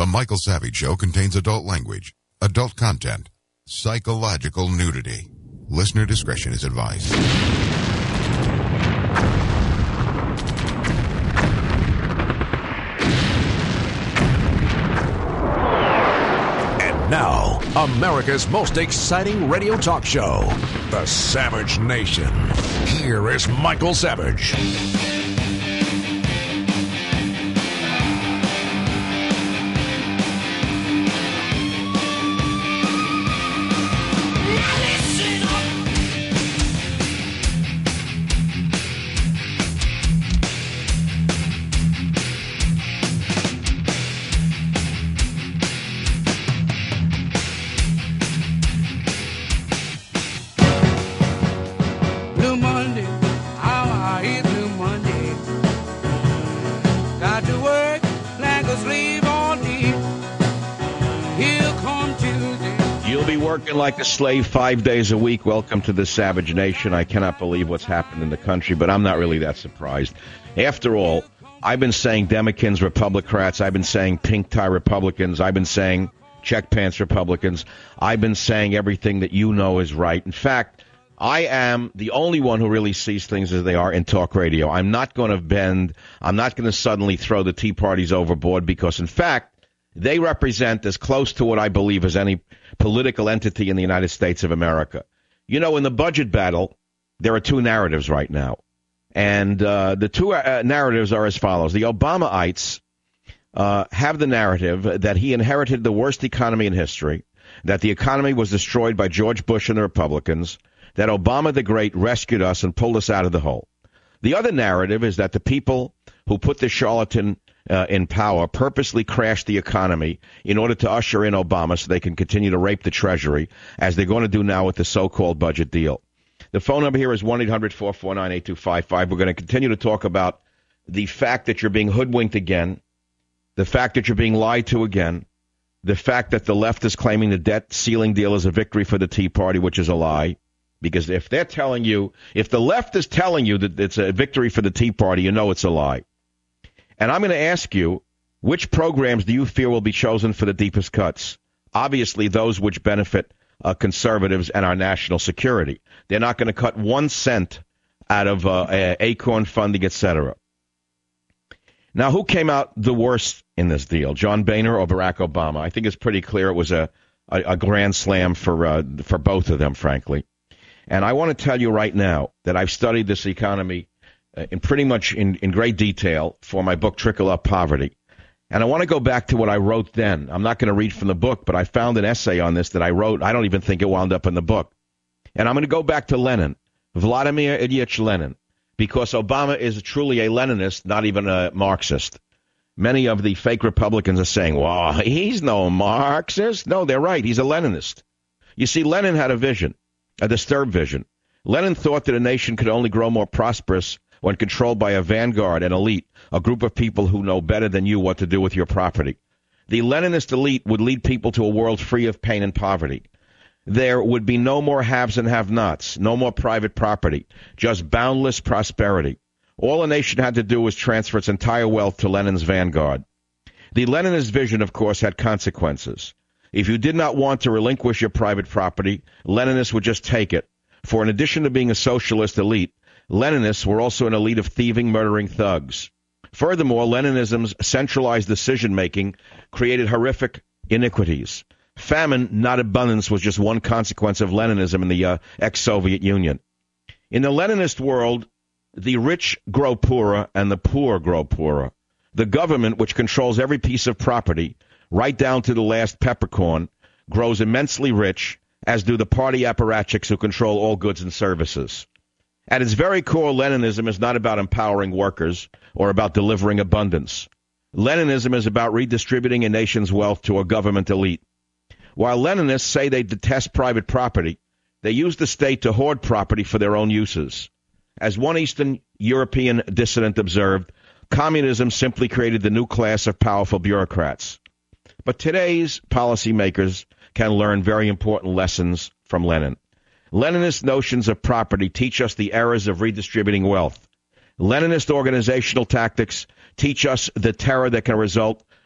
The Michael Savage Show contains adult language, adult content, psychological nudity. Listener discretion is advised. And now, America's most exciting radio talk show, The Savage Nation. Here is Michael Savage. Like a slave 5 days a week. Welcome to the Savage Nation. I cannot believe what's happened in the country, but I'm not really that surprised. After all, I've been saying Democrats, Republicrats. I've been saying pink tie Republicans. I've been saying check pants Republicans. I've been saying everything that you know is right. In fact, I am the only one who really sees things as they are in talk radio. I'm not going to bend. I'm not going to suddenly throw the Tea Parties overboard because, in fact, they represent as close to what I believe as any political entity in the United States of America. You know, in the budget battle, there are two narratives right now. And the two narratives are as follows. The Obamaites have the narrative that he inherited the worst economy in history, that the economy was destroyed by George Bush and the Republicans, that Obama the Great rescued us and pulled us out of the hole. The other narrative is that the people who put the charlatan in power purposely crashed the economy in order to usher in Obama so they can continue to rape the Treasury, as they're going to do now with the so-called budget deal. The phone number here is 1-800-449-8255. We're going to continue to talk about the fact that you're being hoodwinked again, the fact that you're being lied to again, the fact that the left is claiming the debt ceiling deal is a victory for the Tea Party, which is a lie. Because if they're telling you, if the left is telling you that it's a victory for the Tea Party, you know it's a lie. And I'm going to ask you, which programs do you fear will be chosen for the deepest cuts? Obviously, those which benefit conservatives and our national security. They're not going to cut 1 cent out of ACORN funding, etc. Now, who came out the worst in this deal, John Boehner or Barack Obama? I think it's pretty clear it was a grand slam for both of them, frankly. And I want to tell you right now that I've studied this economy in pretty much in great detail for my book, Trickle Up Poverty. And I want to go back to what I wrote then. I'm not going to read from the book, but I found an essay on this that I wrote. I don't even think it wound up in the book. And I'm going to go back to Lenin, Vladimir Ilyich Lenin, because Obama is truly a Leninist, not even a Marxist. Many of the fake Republicans are saying, well, he's no Marxist. No, they're right. He's a Leninist. You see, Lenin had a vision, a disturbed vision. Lenin thought that a nation could only grow more prosperous when controlled by a vanguard, an elite, a group of people who know better than you what to do with your property. The Leninist elite would lead people to a world free of pain and poverty. There would be no more haves and have-nots, no more private property, just boundless prosperity. All a nation had to do was transfer its entire wealth to Lenin's vanguard. The Leninist vision, of course, had consequences. If you did not want to relinquish your private property, Leninists would just take it. For in addition to being a socialist elite, Leninists were also an elite of thieving, murdering thugs. Furthermore, Leninism's centralized decision-making created horrific iniquities. Famine, not abundance, was just one consequence of Leninism in the ex-Soviet Union. In the Leninist world, the rich grow poorer and the poor grow poorer. The government, which controls every piece of property, right down to the last peppercorn, grows immensely rich, as do the party apparatchiks who control all goods and services. At its very core, Leninism is not about empowering workers or about delivering abundance. Leninism is about redistributing a nation's wealth to a government elite. While Leninists say they detest private property, they use the state to hoard property for their own uses. As one Eastern European dissident observed, communism simply created the new class of powerful bureaucrats. But today's policymakers can learn very important lessons from Lenin. Leninist notions of property teach us the errors of redistributing wealth. Leninist organizational tactics teach us the terror that can result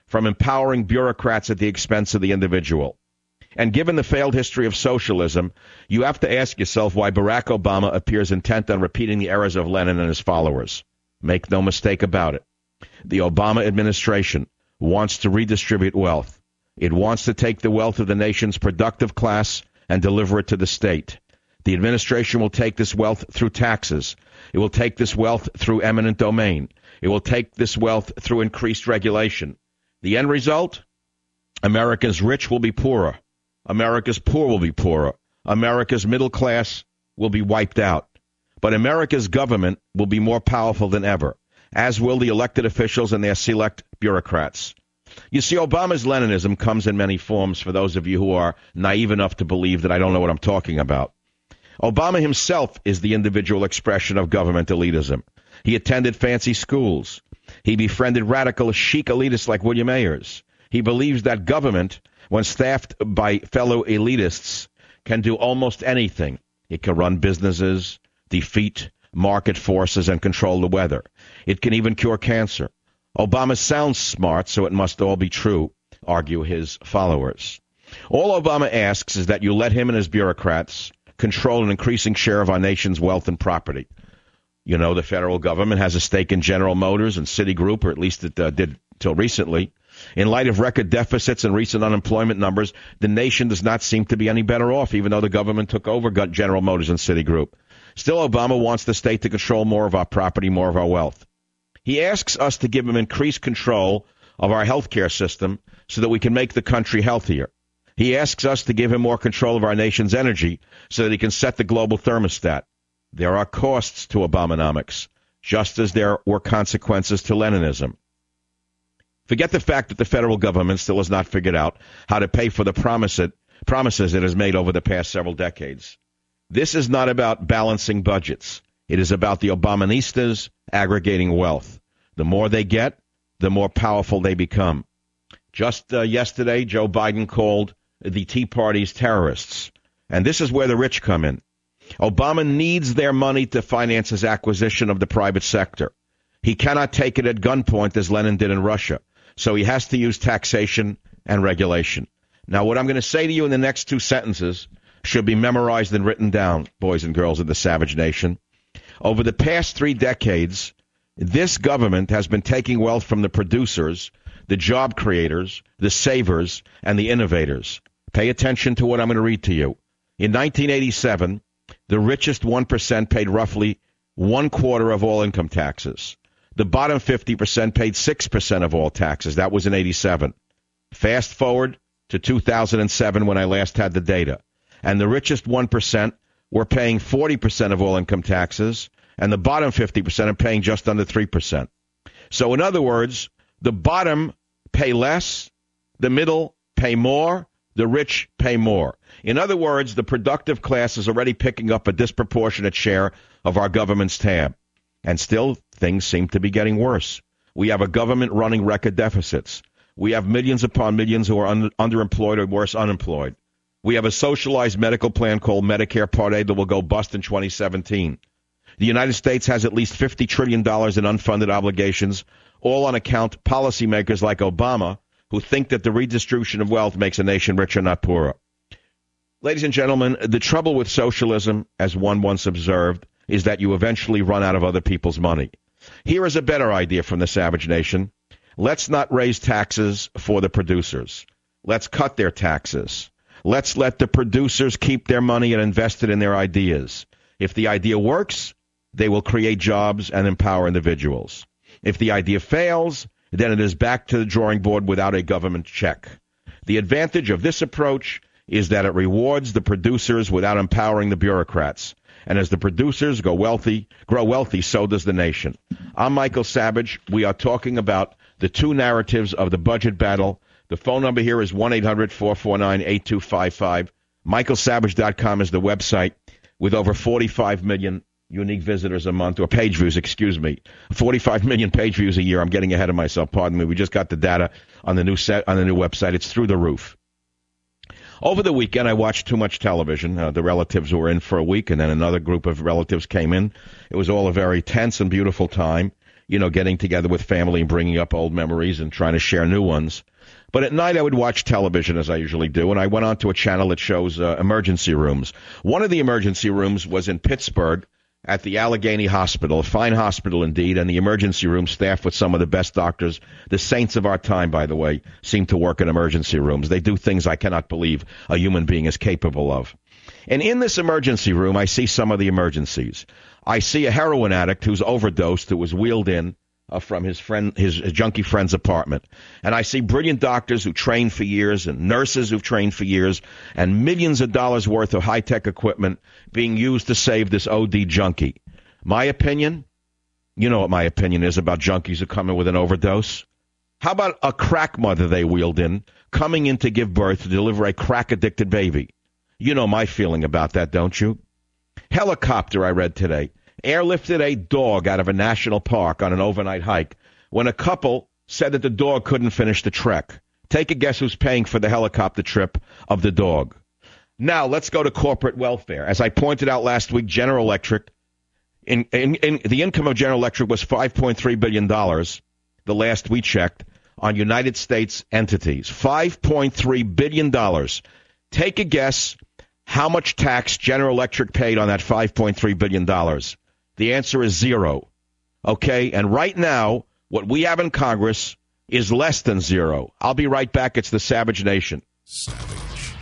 from empowering bureaucrats at the expense of the individual. And given the failed history of socialism, you have to ask yourself why Barack Obama appears intent on repeating the errors of Lenin and his followers. Make no mistake about it. The Obama administration wants to redistribute wealth. It wants to take the wealth of the nation's productive class and deliver it to the state. The administration will take this wealth through taxes. It will take this wealth through eminent domain. It will take this wealth through increased regulation. The end result? America's rich will be poorer. America's poor will be poorer. America's middle class will be wiped out. But America's government will be more powerful than ever, as will the elected officials and their select bureaucrats. You see, Obama's Leninism comes in many forms for those of you who are naive enough to believe that I don't know what I'm talking about. Obama himself is the individual expression of government elitism. He attended fancy schools. He befriended radical chic elitists like William Ayers. He believes that government, when staffed by fellow elitists, can do almost anything. It can run businesses, defeat market forces, and control the weather. It can even cure cancer. Obama sounds smart, so it must all be true, argue his followers. All Obama asks is that you let him and his bureaucrats control an increasing share of our nation's wealth and property. You know, the federal government has a stake in General Motors and Citigroup, or at least it did till recently. In light of record deficits and recent unemployment numbers, the nation does not seem to be any better off, even though the government took over General Motors and Citigroup. Still, Obama wants the state to control more of our property, more of our wealth. He asks us to give him increased control of our health care system so that we can make the country healthier. He asks us to give him more control of our nation's energy so that he can set the global thermostat. There are costs to Obamonomics, just as there were consequences to Leninism. Forget the fact that the federal government still has not figured out how to pay for the promises it has made over the past several decades. This is not about balancing budgets. It is about the Obaministas aggregating wealth. The more they get, the more powerful they become. Just yesterday, Joe Biden called the Tea Party's terrorists. And this is where the rich come in. Obama needs their money to finance his acquisition of the private sector. He cannot take it at gunpoint as Lenin did in Russia. So he has to use taxation and regulation. Now, what I'm going to say to you in the next two sentences should be memorized and written down, boys and girls of the Savage Nation. Over the past 3 decades, this government has been taking wealth from the producers, the job creators, the savers, and the innovators. Pay attention to what I'm going to read to you. In 1987, the richest 1% paid roughly 1/4 of all income taxes. The bottom 50% paid 6% of all taxes. That was in 87. Fast forward to 2007 when I last had the data. And the richest 1% were paying 40% of all income taxes, and the bottom 50% are paying just under 3%. So in other words, the bottom pay less, the middle pay more, the rich pay more. In other words, the productive class is already picking up a disproportionate share of our government's tab. And still, things seem to be getting worse. We have a government running record deficits. We have millions upon millions who are underemployed or worse, unemployed. We have a socialized medical plan called Medicare Part A that will go bust in 2017. The United States has at least $50 trillion in unfunded obligations, all on account policymakers like Obama who think that the redistribution of wealth makes a nation richer, not poorer. Ladies and gentlemen, the trouble with socialism, as one once observed, is that you eventually run out of other people's money. Here is a better idea from the Savage Nation. Let's not raise taxes for the producers. Let's cut their taxes. Let's let the producers keep their money and invest it in their ideas. If the idea works, they will create jobs and empower individuals. If the idea fails, then it is back to the drawing board without a government check. The advantage of this approach is that it rewards the producers without empowering the bureaucrats. And as the producers grow wealthy, so does the nation. I'm Michael Savage. We are talking about the two narratives of the budget battle. The phone number here is 1-800-449-8255. MichaelSavage.com is the website with over 45 million unique visitors a month, or page views, 45 million page views a year. I'm getting ahead of myself. Pardon me. We just got the data on the new website. It's through the roof. Over the weekend, I watched too much television. The relatives were in for a week, and then another group of relatives came in. It was all a very tense and beautiful time. getting together with family and bringing up old memories and trying to share new ones. But at night I would watch television, as I usually do, and I went on to a channel that shows emergency rooms. One of the emergency rooms was in Pittsburgh at the Allegheny Hospital, a fine hospital indeed, and the emergency room staffed with some of the best doctors. The saints of our time, by the way, seem to work in emergency rooms. They do things I cannot believe a human being is capable of. And in this emergency room, I see some of the emergencies. I see a heroin addict who's overdosed, who was wheeled in from his junkie friend's apartment. And I see brilliant doctors who trained for years and nurses who've trained for years and millions of dollars worth of high-tech equipment being used to save this OD junkie. My opinion? You know what my opinion is about junkies who come in with an overdose. How about a crack mother they wheeled in, coming in to give birth to deliver a crack-addicted baby? You know my feeling about that, don't you? Helicopter, I read today, airlifted a dog out of a national park on an overnight hike when a couple said that the dog couldn't finish the trek. Take a guess who's paying for the helicopter trip of the dog. Now, let's go to corporate welfare. As I pointed out last week, General Electric, in the income of General Electric was $5.3 billion the last we checked on United States entities. $5.3 billion. Take a guess how much tax General Electric paid on that $5.3 billion. The answer is zero. Okay? And right now, what we have in Congress is less than zero. I'll be right back. It's the Savage Nation. Savage.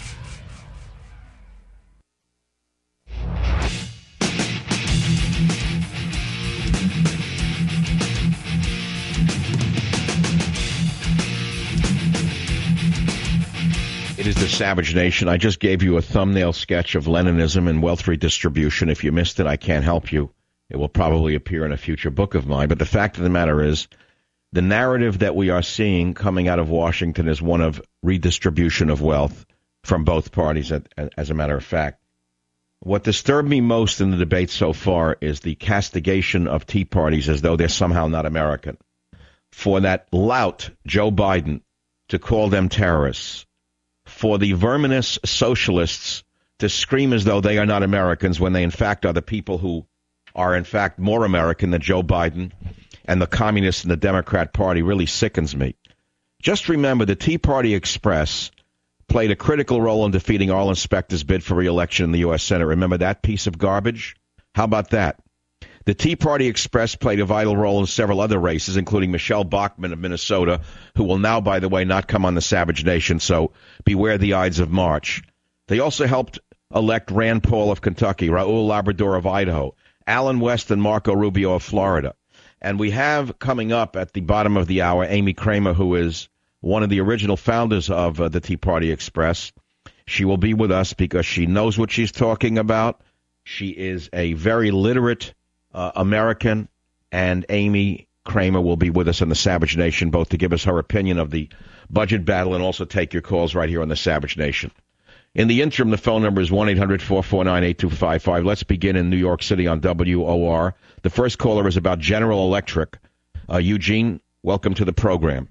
It is the Savage Nation. I just gave you a thumbnail sketch of Leninism and wealth redistribution. If you missed it, I can't help you. It will probably appear in a future book of mine. But the fact of the matter is, the narrative that we are seeing coming out of Washington is one of redistribution of wealth from both parties, as a matter of fact. What disturbed me most in the debate so far is the castigation of Tea Parties as though they're somehow not American. For that lout, Joe Biden, to call them terrorists. For the verminous socialists to scream as though they are not Americans when they, in fact, are the people who are, in fact, more American than Joe Biden and the communists and the Democrat Party really sickens me. Just remember, the Tea Party Express played a critical role in defeating Arlen Specter's bid for re-election in the U.S. Senate. Remember that piece of garbage? How about that? The Tea Party Express played a vital role in several other races, including Michelle Bachmann of Minnesota, who will now, by the way, not come on the Savage Nation, so beware the Ides of March. They also helped elect Rand Paul of Kentucky, Raul Labrador of Idaho, Alan West and Marco Rubio of Florida. And we have coming up at the bottom of the hour Amy Kramer, who is one of the original founders of the Tea Party Express. She will be with us because she knows what she's talking about. She is a very literate American, and Amy Kramer will be with us on the Savage Nation, both to give us her opinion of the budget battle and also take your calls right here on the Savage Nation. In the interim, the phone number is 1-800-449-8255. Let's begin in New York City on WOR. The first caller is about General Electric. Eugene, welcome to the program.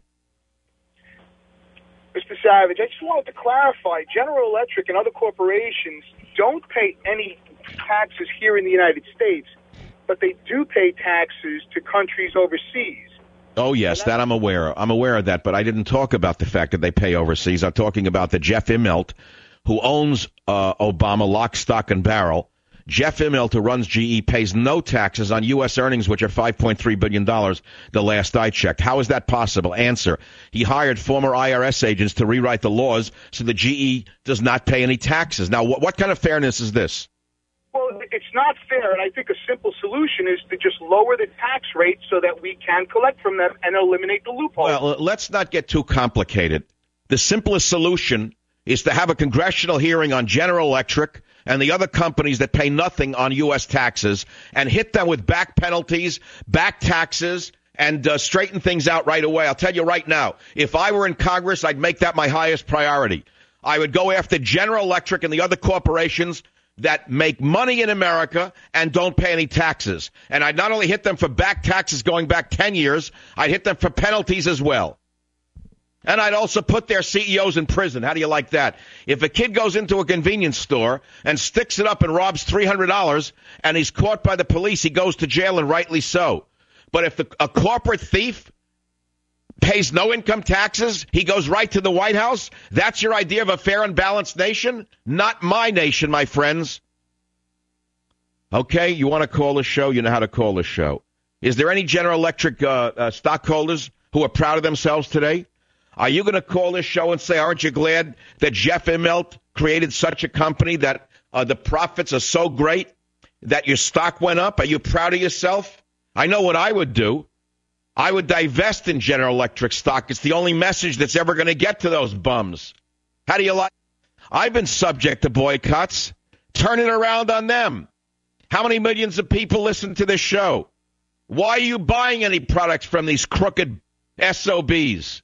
Mr. Savage, I just wanted to clarify, General Electric and other corporations don't pay any taxes here in the United States, but they do pay taxes to countries overseas. Oh, yes, that I'm aware of. I'm aware of that, but I didn't talk about the fact that they pay overseas. I'm talking about the Jeff Immelt, who owns Obama lock, stock, and barrel. Jeff Immelt, who runs GE, pays no taxes on U.S. earnings, which are $5.3 billion the last I checked. How is that possible? Answer. He hired former IRS agents to rewrite the laws so the GE does not pay any taxes. Now, what kind of fairness is this? Well, it's not fair, and I think a simple solution is to just lower the tax rate so that we can collect from them and eliminate the loophole. Well, let's not get too complicated. The simplest solution is to have a congressional hearing on General Electric and the other companies that pay nothing on U.S. taxes and hit them with back penalties, back taxes, and straighten things out right away. I'll tell you right now, if I were in Congress, I'd make that my highest priority. I would go after General Electric and the other corporations that make money in America and don't pay any taxes. And I'd not only hit them for back taxes going back 10 years, I'd hit them for penalties as well. And I'd also put their CEOs in prison. How do you like that? If a kid goes into a convenience store and sticks it up and robs $300 and he's caught by the police, he goes to jail, and rightly so. But if a corporate thief pays no income taxes, he goes right to the White House? That's your idea of a fair and balanced nation? Not my nation, my friends. Okay, you want to call the show? You know how to call the show. Is there any General Electric stockholders who are proud of themselves today? Are you going to call this show and say, aren't you glad that Jeff Immelt created such a company that the profits are so great that your stock went up? Are you proud of yourself? I know what I would do. I would divest in General Electric stock. It's the only message that's ever going to get to those bums. How do you like? I've been subject to boycotts. Turn it around on them. How many millions of people listen to this show? Why are you buying any products from these crooked SOBs?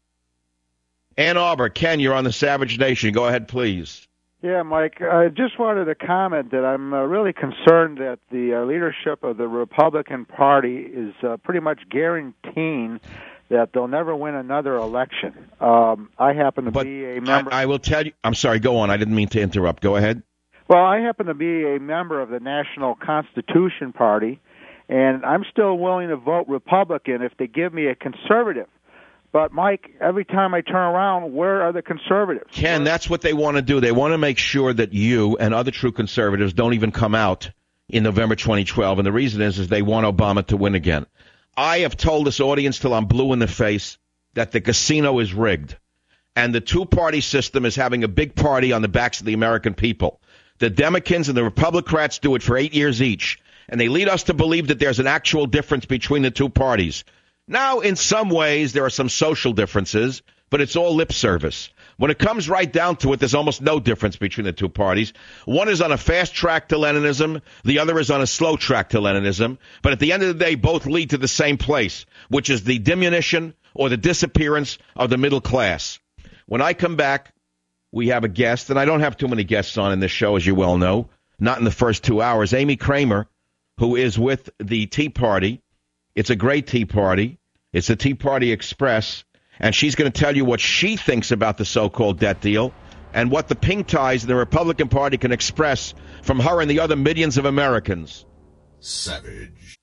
Ann Arbor, Ken, you're on the Savage Nation. Go ahead, please. Yeah, Mike, I just wanted to comment that I'm really concerned that the leadership of the Republican Party is pretty much guaranteeing that they'll never win another election. I happen to be a member. I will tell you. I'm sorry, go on. I didn't mean to interrupt. Go ahead. Well, I happen to be a member of the National Constitution Party, and I'm still willing to vote Republican if they give me a conservative. But, Mike, every time I turn around, where are the conservatives? Ken, that's what they want to do. They want to make sure that you and other true conservatives don't even come out in November 2012. And the reason is they want Obama to win again. I have told this audience till I'm blue in the face that the casino is rigged. And the two-party system is having a big party on the backs of the American people. The Democrats and the Republicans do it for 8 years each. And they lead us to believe that there's an actual difference between the two parties. Now, in some ways, there are some social differences, but it's all lip service. When it comes right down to it, there's almost no difference between the two parties. One is on a fast track to Leninism. The other is on a slow track to Leninism. But at the end of the day, both lead to the same place, which is the diminution or the disappearance of the middle class. When I come back, we have a guest, and I don't have too many guests on in this show, as you well know, not in the first 2 hours. Amy Kramer, who is with the Tea Party. It's a great Tea Party. It's the Tea Party Express, and she's going to tell you what she thinks about the so-called debt deal and what the pink ties in the Republican Party can express from her and the other millions of Americans. Savage.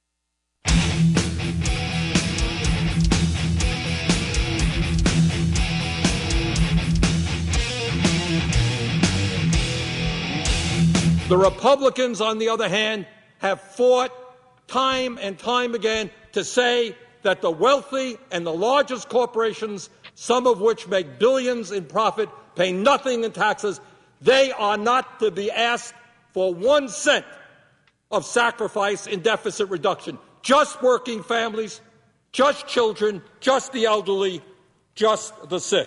The Republicans, on the other hand, have fought time and time again to say that the wealthy and the largest corporations, some of which make billions in profit, pay nothing in taxes. They are not to be asked for 1 cent of sacrifice in deficit reduction. Just working families, just children, just the elderly, just the sick.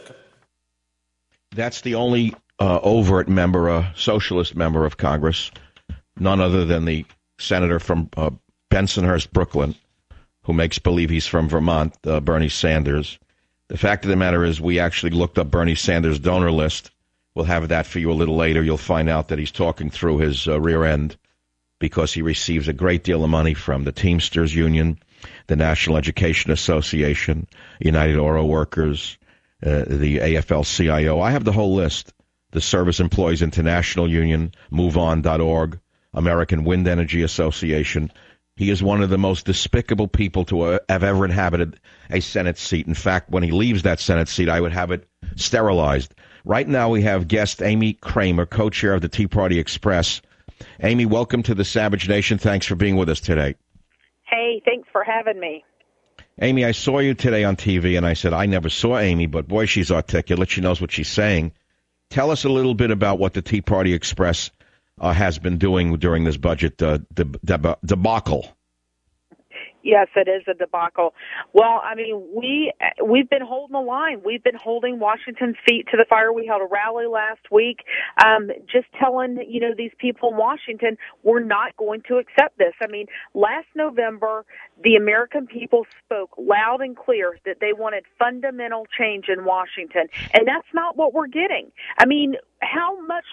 That's the only overt member, a socialist member of Congress, none other than the senator from Bensonhurst, Brooklyn, who makes believe he's from Vermont, Bernie Sanders. The fact of the matter is we actually looked up Bernie Sanders' donor list. We'll have that for you a little later. You'll find out that he's talking through his rear end because he receives a great deal of money from the Teamsters Union, the National Education Association, United Auto Workers, the AFL-CIO. I have the whole list. The Service Employees International Union, MoveOn.org, American Wind Energy Association. He is one of the most despicable people to have ever inhabited a Senate seat. In fact, when he leaves that Senate seat, I would have it sterilized. Right now we have guest Amy Kramer, co-chair of the Tea Party Express. Amy, welcome to the Savage Nation. Thanks for being with us today. Hey, thanks for having me. Amy, I saw you today on TV, and I said, I never saw Amy, but boy, she's articulate. She knows what she's saying. Tell us a little bit about what the Tea Party Express has been doing during this budget debacle. Yes, it is a debacle. Well, I mean, we've been holding the line. We've been holding Washington's feet to the fire. We held a rally last week, just telling, these people in Washington, we're not going to accept this. I mean, last November, the American people spoke loud and clear that they wanted fundamental change in Washington, and that's not what we're getting. I mean, how much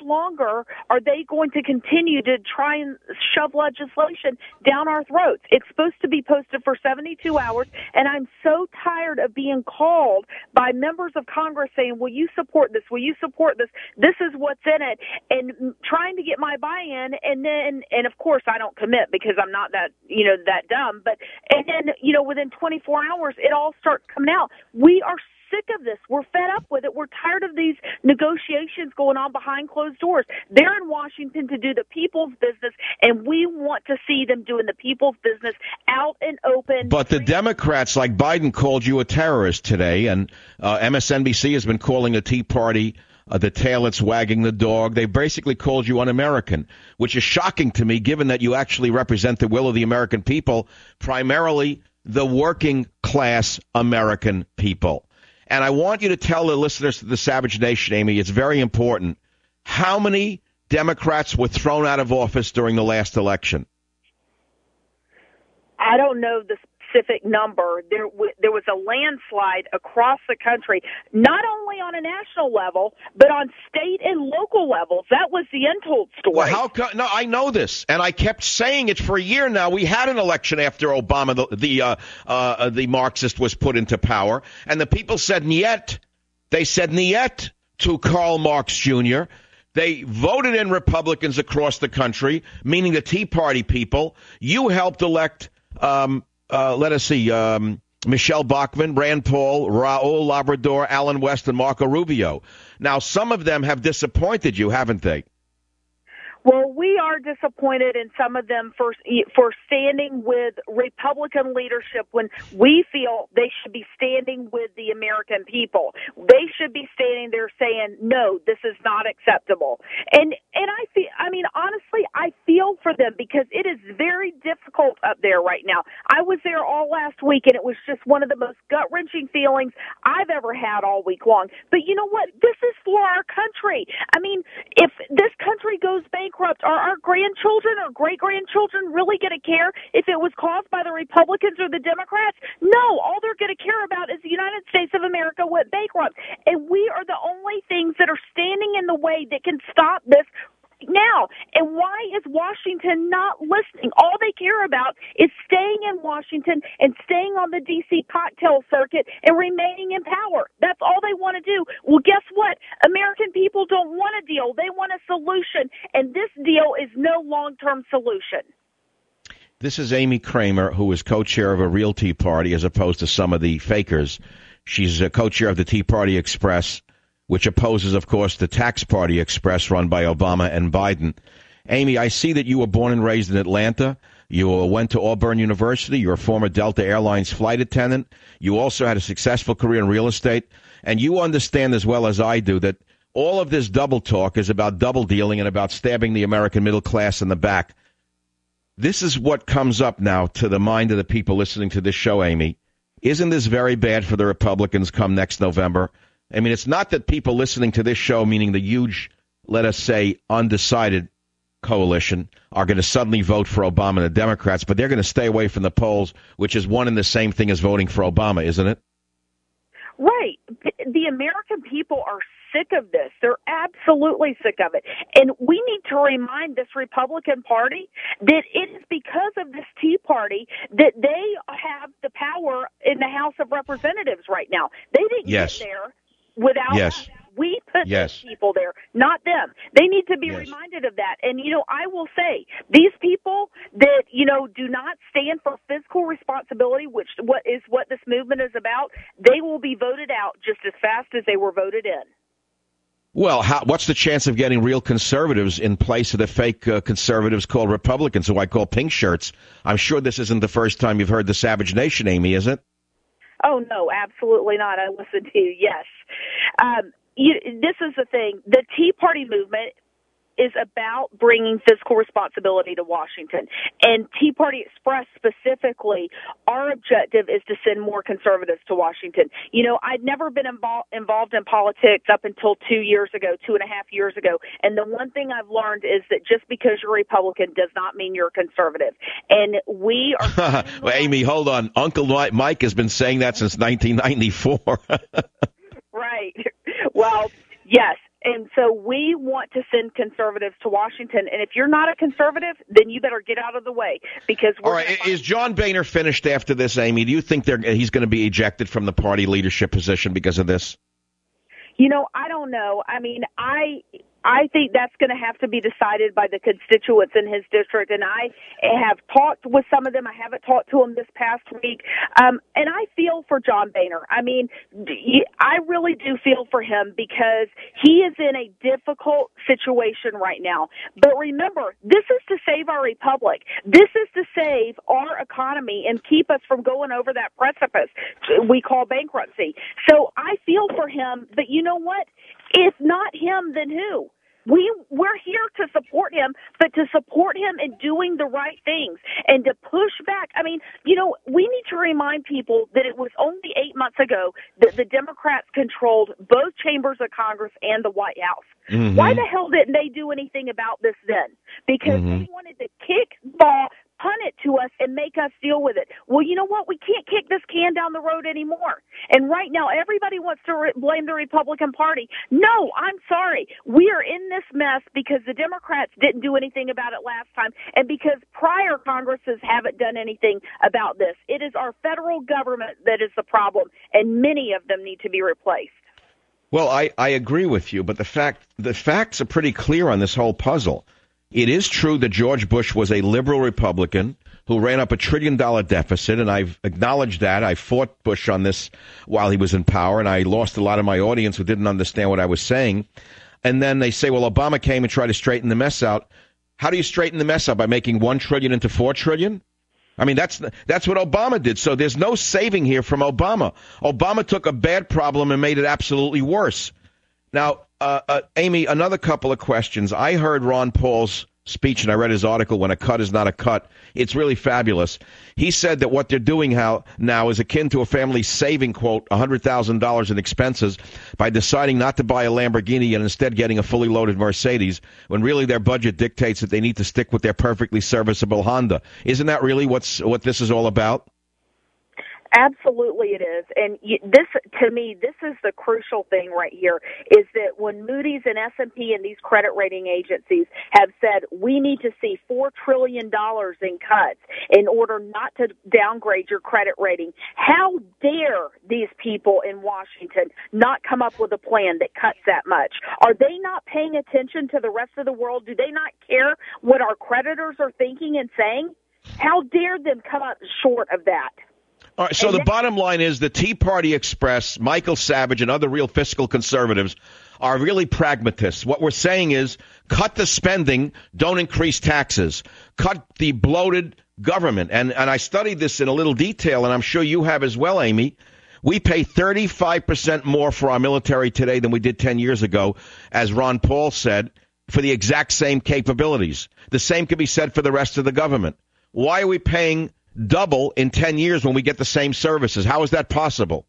longer are they going to continue to try and shove legislation down our throats? It's supposed to be posted for 72 hours, and I'm so tired of being called by members of Congress saying, will you support this? Will you support this? This is what's in it, and trying to get my buy-in, and of course I don't commit because I'm not that dumb, but and then within 24 hours it all starts coming out. We are sick of this. We're fed up with it. We're tired of these negotiations going on behind closed doors. They're in Washington to do the people's business, and we want to see them doing the people's business out and open. But the Democrats, like Biden, called you a terrorist today, and MSNBC has been calling the Tea Party the tail that's wagging the dog. They basically called you un-American, which is shocking to me, given that you actually represent the will of the American people, primarily the working class American people. And I want you to tell the listeners to the Savage Nation, Amy, it's very important, how many Democrats were thrown out of office during the last election? I don't know the specific number. There was a landslide across the country, not only on a national level, but on state and local levels. That was the untold story. Well, no, I know this, and I kept saying it for a year now. We had an election after Obama, the Marxist, was put into power, and the people said niet. They said niet to Karl Marx Jr. They voted in Republicans across the country, meaning the Tea Party people. You helped elect Michelle Bachmann, Rand Paul, Raul Labrador, Alan West, and Marco Rubio. Now, some of them have disappointed you, haven't they? Well, we are disappointed in some of them for standing with Republican leadership when we feel they should be standing with the American people. They should be standing there saying, no, this is not acceptable. And honestly, I feel for them because it is very difficult up there right now. I was there all last week, and it was just one of the most gut-wrenching feelings I've ever had all week long. But you know what? This is for our country. I mean, if this country goes bankrupt, are our grandchildren or great-grandchildren really going to care if it was caused by the Republicans or the Democrats? No, all they're going to care about is the United States of America went bankrupt. And we are the only things that are standing in the way that can stop this now. And why is Washington not listening? All they care about is staying in Washington and staying on the D.C. cocktail circuit and remaining in power. That's all they want to do. Well, guess what? American people don't want a deal. They want a solution, and this deal is no long-term solution. This is Amy Kramer, who is co-chair of a real Tea Party as opposed to some of the fakers. She's a co-chair of the Tea Party Express, which opposes, of course, the Tax Party Express run by Obama and Biden. Amy, I see that you were born and raised in Atlanta. You went to Auburn University. You're a former Delta Airlines flight attendant. You also had a successful career in real estate. And you understand as well as I do that all of this double talk is about double dealing and about stabbing the American middle class in the back. This is what comes up now to the mind of the people listening to this show, Amy. Isn't this very bad for the Republicans come next November? I mean, it's not that people listening to this show, meaning the huge, let us say, undecided coalition, are going to suddenly vote for Obama and the Democrats, but they're going to stay away from the polls, which is one and the same thing as voting for Obama, isn't it? Right. The American people are sick of this. They're absolutely sick of it. And we need to remind this Republican Party that it is because of this Tea Party that they have the power in the House of Representatives right now. They didn't get there without us. We put these people there, not them. They need to be reminded of that. And, I will say, these people that, do not stand for fiscal responsibility, which is what this movement is about, they will be voted out just as fast as they were voted in. Well, what's the chance of getting real conservatives in place of the fake conservatives called Republicans, who I call pink shirts? I'm sure this isn't the first time you've heard the Savage Nation, Amy, is it? Oh, no, absolutely not. I listen to you, yes. This is the thing. The Tea Party movement is about bringing fiscal responsibility to Washington. And Tea Party Express specifically, our objective is to send more conservatives to Washington. I'd never been involved in politics up until 2.5 years ago. And the one thing I've learned is that just because you're Republican does not mean you're conservative. And we are... Well, Amy, hold on. Uncle Mike has been saying that since 1994. Right. Well, yes. And so we want to send conservatives to Washington. And if you're not a conservative, then you better get out of the way because we're all right. Is John Boehner finished after this, Amy? Do you think he's going to be ejected from the party leadership position because of this? You know, I don't know. I mean, I think that's going to have to be decided by the constituents in his district, and I have talked with some of them. I haven't talked to them this past week, and I feel for John Boehner. I mean, I really do feel for him because he is in a difficult situation right now. But remember, this is to save our republic. This is to save our economy and keep us from going over that precipice we call bankruptcy. So I feel for him, but you know what? If not him, then who? We're here to support him, but to support him in doing the right things and to push back. I mean, you know, we need to remind people that it was only 8 months ago that the Democrats controlled both chambers of Congress and the White House. Mm-hmm. Why the hell didn't they do anything about this then? Because they wanted to kick ball, punt it to us and make us deal with it. Well, you know what? We can't kick this can down the road anymore. And right now, everybody wants to blame the Republican Party. No, I'm sorry. We are in this mess because the Democrats didn't do anything about it last time and because prior Congresses haven't done anything about this. It is our federal government that is the problem, and many of them need to be replaced. Well, I agree with you, but the facts are pretty clear on this whole puzzle. It is true that George Bush was a liberal Republican who ran up $1 trillion deficit, and I've acknowledged that. I fought Bush on this while he was in power, and I lost a lot of my audience who didn't understand what I was saying. And then they say, well, Obama came and tried to straighten the mess out. How do you straighten the mess out? By making $1 trillion into $4 trillion? I mean, that's what Obama did. So there's no saving here from Obama. Obama took a bad problem and made it absolutely worse. Now, Amy, another couple of questions. I heard Ron Paul's speech, and I read his article, When a Cut is Not a Cut. It's really fabulous. He said that what they're doing now is akin to a family saving, quote, $100,000 in expenses by deciding not to buy a Lamborghini and instead getting a fully loaded Mercedes, when really their budget dictates that they need to stick with their perfectly serviceable Honda. Isn't that really what this is all about? Absolutely it is. And this, to me, this is the crucial thing right here, is that when Moody's and S&P and these credit rating agencies have said we need to see $4 trillion in cuts in order not to downgrade your credit rating, how dare these people in Washington not come up with a plan that cuts that much? Are they not paying attention to the rest of the world? Do they not care what our creditors are thinking and saying? How dare them come up short of that? All right, so the bottom line is the Tea Party Express, Michael Savage, and other real fiscal conservatives are really pragmatists. What we're saying is cut the spending, don't increase taxes. Cut the bloated government. And I studied this in a little detail, and I'm sure you have as well, Amy. We pay 35% more for our military today than we did 10 years ago, as Ron Paul said, for the exact same capabilities. The same can be said for the rest of the government. Why are we paying double in 10 years when we get the same services? How is that possible?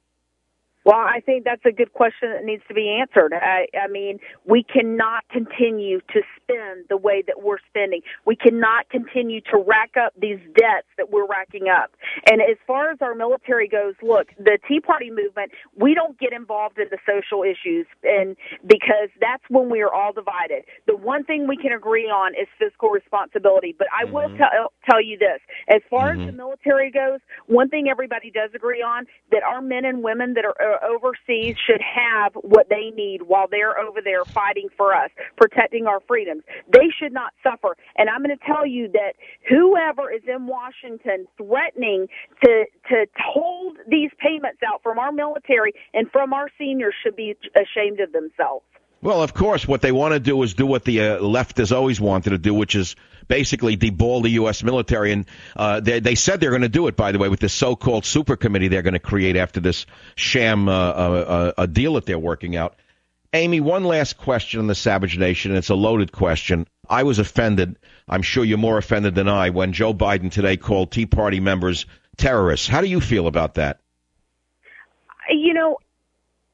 Well, I think that's a good question that needs to be answered. I mean, we cannot continue to spend the way that we're spending. We cannot continue to rack up these debts that we're racking up. And as far as our military goes, look, the Tea Party movement, we don't get involved in the social issues, and because that's when we are all divided. The one thing we can agree on is fiscal responsibility. But I will tell you this. As far as the military goes, one thing everybody does agree on, that our men and women that are overseas should have what they need while they're over there fighting for us, protecting our freedoms. They should not suffer. And I'm going to tell you that whoever is in Washington threatening to hold these payments out from our military and from our seniors should be ashamed of themselves. Well, of course, what they want to do is do what the left has always wanted to do, which is basically deball the U.S. military. And they said they're going to do it, by the way, with this so-called super committee they're going to create after this sham a deal that they're working out. Amy, one last question on the Savage Nation, and it's a loaded question. I was offended, I'm sure you're more offended than I, when Joe Biden today called Tea Party members terrorists. How do you feel about that? You know,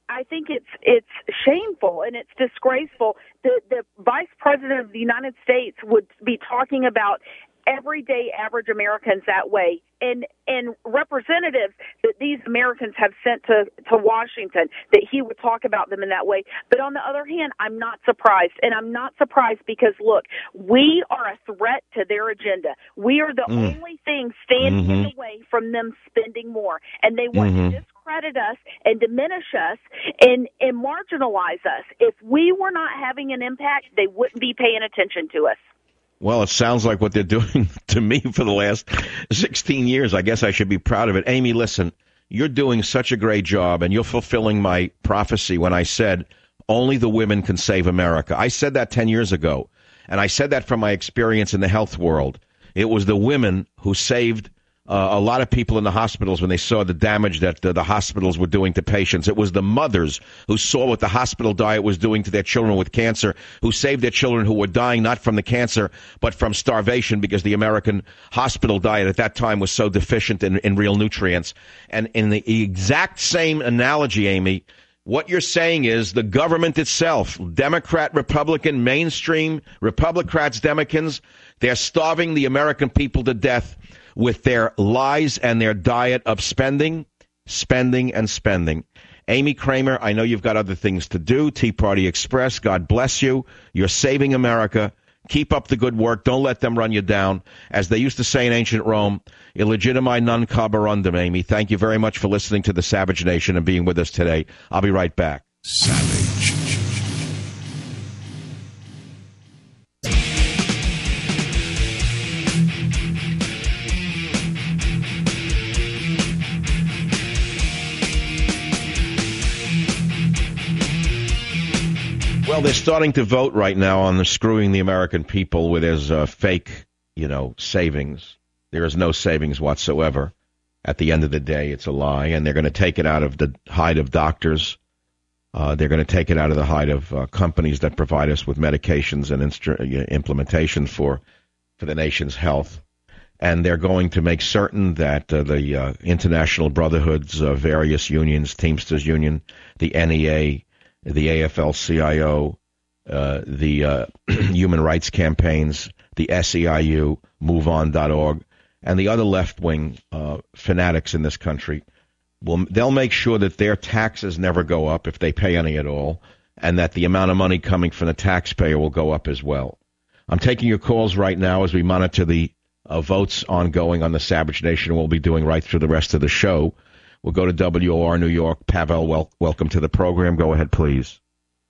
I think it's shameful and it's disgraceful. The Vice President of the United States would be talking about everyday average Americans that way, and representatives that these Americans have sent to Washington, that he would talk about them in that way. But on the other hand, I'm not surprised, and I'm not surprised because, look, we are a threat to their agenda. We are the only thing standing in the way from them spending more, and they want to discredit us and diminish us and marginalize us. If we were not having an impact, they wouldn't be paying attention to us. Well, it sounds like what they're doing to me for the last 16 years. I guess I should be proud of it. Amy, listen, you're doing such a great job, and you're fulfilling my prophecy when I said only the women can save America. I said that 10 years ago, and I said that from my experience in the health world. It was the women who saved a lot of people in the hospitals when they saw the damage that the hospitals were doing to patients. It was the mothers who saw what the hospital diet was doing to their children with cancer, who saved their children who were dying not from the cancer, but from starvation because the American hospital diet at that time was so deficient in real nutrients. And in the exact same analogy, Amy, what you're saying is the government itself, Democrat, Republican, mainstream, Republicrats, Democrats, they're starving the American people to death with their lies and their diet of spending, and spending. Amy Kramer, I know you've got other things to do. Tea Party Express, God bless you. You're saving America. Keep up the good work. Don't let them run you down. As they used to say in ancient Rome, illegitimi non carborundum, Amy. Thank you very much for listening to the Savage Nation and being with us today. I'll be right back. Savage. Well, they're starting to vote right now on the screwing the American people with his fake, savings. There is no savings whatsoever. At the end of the day, it's a lie, and they're going to take it out of the hide of doctors. They're going to take it out of the hide of companies that provide us with medications and implementation for the nation's health. And they're going to make certain that the international brotherhoods, various unions, Teamsters Union, the NEA, the AFL-CIO, the human rights campaigns, the SEIU, MoveOn.org, and the other left-wing fanatics in this country, they'll make sure that their taxes never go up if they pay any at all, and that the amount of money coming from the taxpayer will go up as well. I'm taking your calls right now as we monitor the votes ongoing on the Savage Nation. We'll be doing right through the rest of the show. We'll go to WOR New York. Pavel, welcome to the program. Go ahead, please.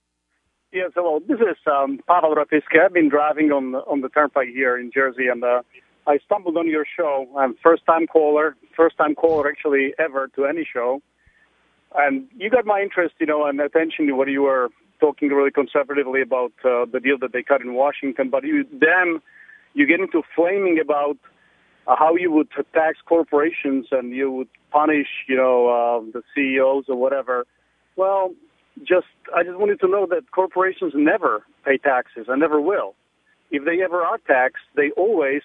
Yes, hello. This is Pavel Rafiski. I've been driving on the turnpike here in Jersey, and I stumbled on your show. I'm first-time caller actually ever to any show. And you got my interest, and attention to what you were talking really conservatively about the deal that they cut in Washington. But you get into flaming about how you would tax corporations and you would punish, the CEOs or whatever. Well, I just wanted to know that corporations never pay taxes and never will. If they ever are taxed, they always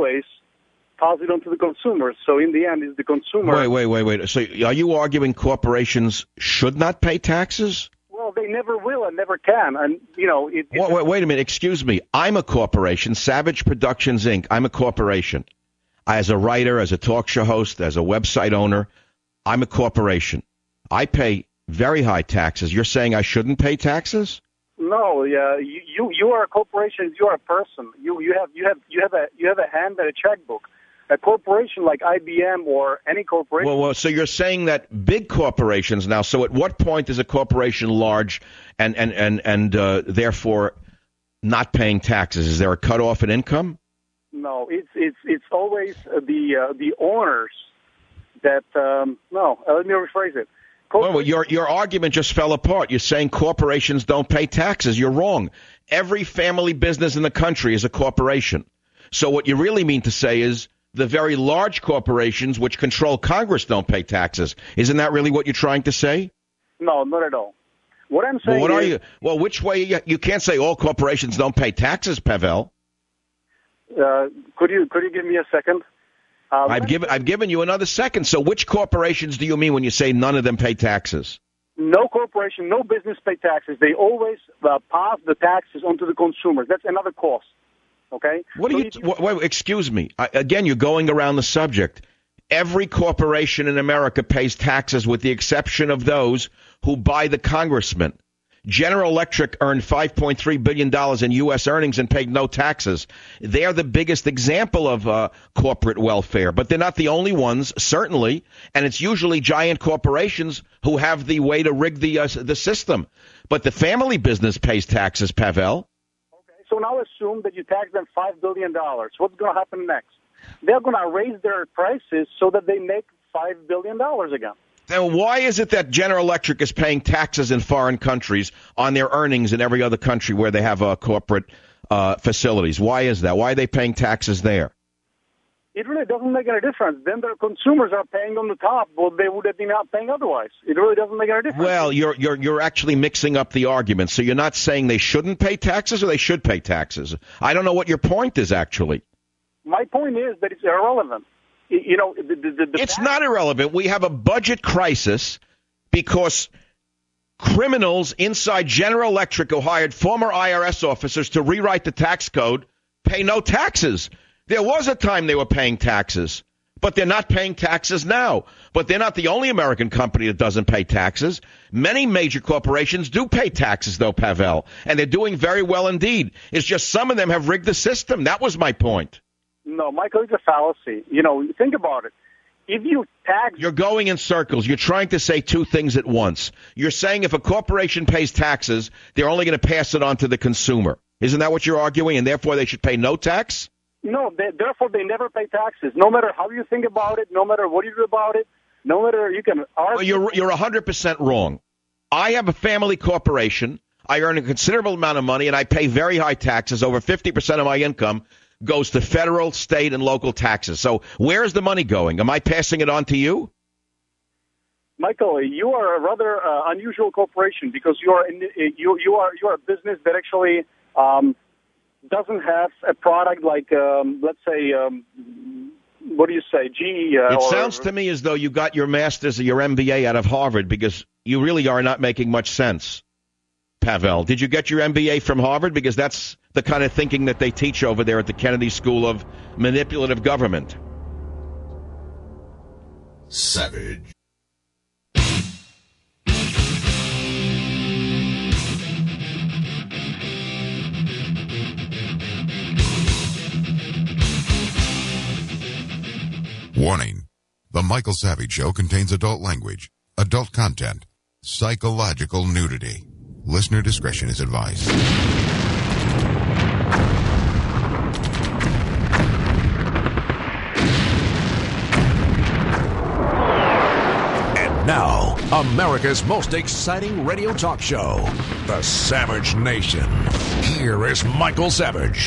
pass it on to the consumers. So in the end, it's the consumer. Wait. So are you arguing corporations should not pay taxes? Well, they never will and never can. And, wait a minute. Excuse me. I'm a corporation, Savage Productions, Inc. I'm a corporation. As a writer, as a talk show host, as a website owner, I'm a corporation. I pay very high taxes. You're saying I shouldn't pay taxes? No, you are a corporation. You are a person. You have a hand and a checkbook. A corporation like IBM or any corporation. Well, so you're saying that big corporations now. So at what point is a corporation large and therefore not paying taxes? Is there a cutoff in income? No, it's always the owners that. No, let me rephrase it. Well, your argument just fell apart. You're saying corporations don't pay taxes. You're wrong. Every family business in the country is a corporation. So what you really mean to say is the very large corporations which control Congress don't pay taxes. Isn't that really what you're trying to say? No, not at all. What I'm saying are you? Well, which way? You can't say all corporations don't pay taxes, Pavel. Could you give me a second? I've given you another second. So which corporations do you mean when you say none of them pay taxes? No corporation, no business pay taxes. They always pass the taxes onto the consumers. That's another cost. Okay? What do wait, excuse me. Again, you're going around the subject. Every corporation in America pays taxes with the exception of those who buy the congressman. General Electric earned $5.3 billion in U.S. earnings and paid no taxes. They're the biggest example of corporate welfare, but they're not the only ones, certainly, and it's usually giant corporations who have the way to rig the system. But the family business pays taxes, Pavel. Okay, so now assume that you tax them $5 billion. What's going to happen next? They're going to raise their prices so that they make $5 billion again. Then why is it that General Electric is paying taxes in foreign countries on their earnings in every other country where they have corporate facilities? Why is that? Why are they paying taxes there? It really doesn't make any difference. Then their consumers are paying on the top what they would have been not paying otherwise. It really doesn't make any difference. Well, you're actually mixing up the argument. So you're not saying they shouldn't pay taxes or they should pay taxes. I don't know what your point is, actually. My point is that it's irrelevant. You know, it's not irrelevant. We have a budget crisis because criminals inside General Electric who hired former IRS officers to rewrite the tax code pay no taxes. There was a time they were paying taxes, but they're not paying taxes now. But they're not the only American company that doesn't pay taxes. Many major corporations do pay taxes, though, Pavel, and they're doing very well indeed. It's just some of them have rigged the system. That was my point. No, Michael, it's a fallacy. You know, think about it. If you tax... You're going in circles. You're trying to say two things at once. You're saying if a corporation pays taxes, they're only going to pass it on to the consumer. Isn't that what you're arguing? And therefore they should pay no tax? No, therefore they never pay taxes. No matter how you think about it, no matter what you do about it, no matter you can argue... Well, you're 100% wrong. I have a family corporation. I earn a considerable amount of money, and I pay very high taxes. Over 50% of my income goes to federal, state, and local taxes. So where is the money going? Am I passing it on to you? Michael, you are a rather unusual corporation because you are a business that actually doesn't have a product like, let's say, what do you say, GE? It sounds to me as though you got your master's or your MBA out of Harvard because you really are not making much sense. Pavel, did you get your MBA from Harvard? Because that's the kind of thinking that they teach over there at the Kennedy School of Manipulative Government. Savage. Warning. The Michael Savage Show contains adult language, adult content, psychological nudity. Listener discretion is advised. And now, America's most exciting radio talk show, The Savage Nation. Here is Michael Savage.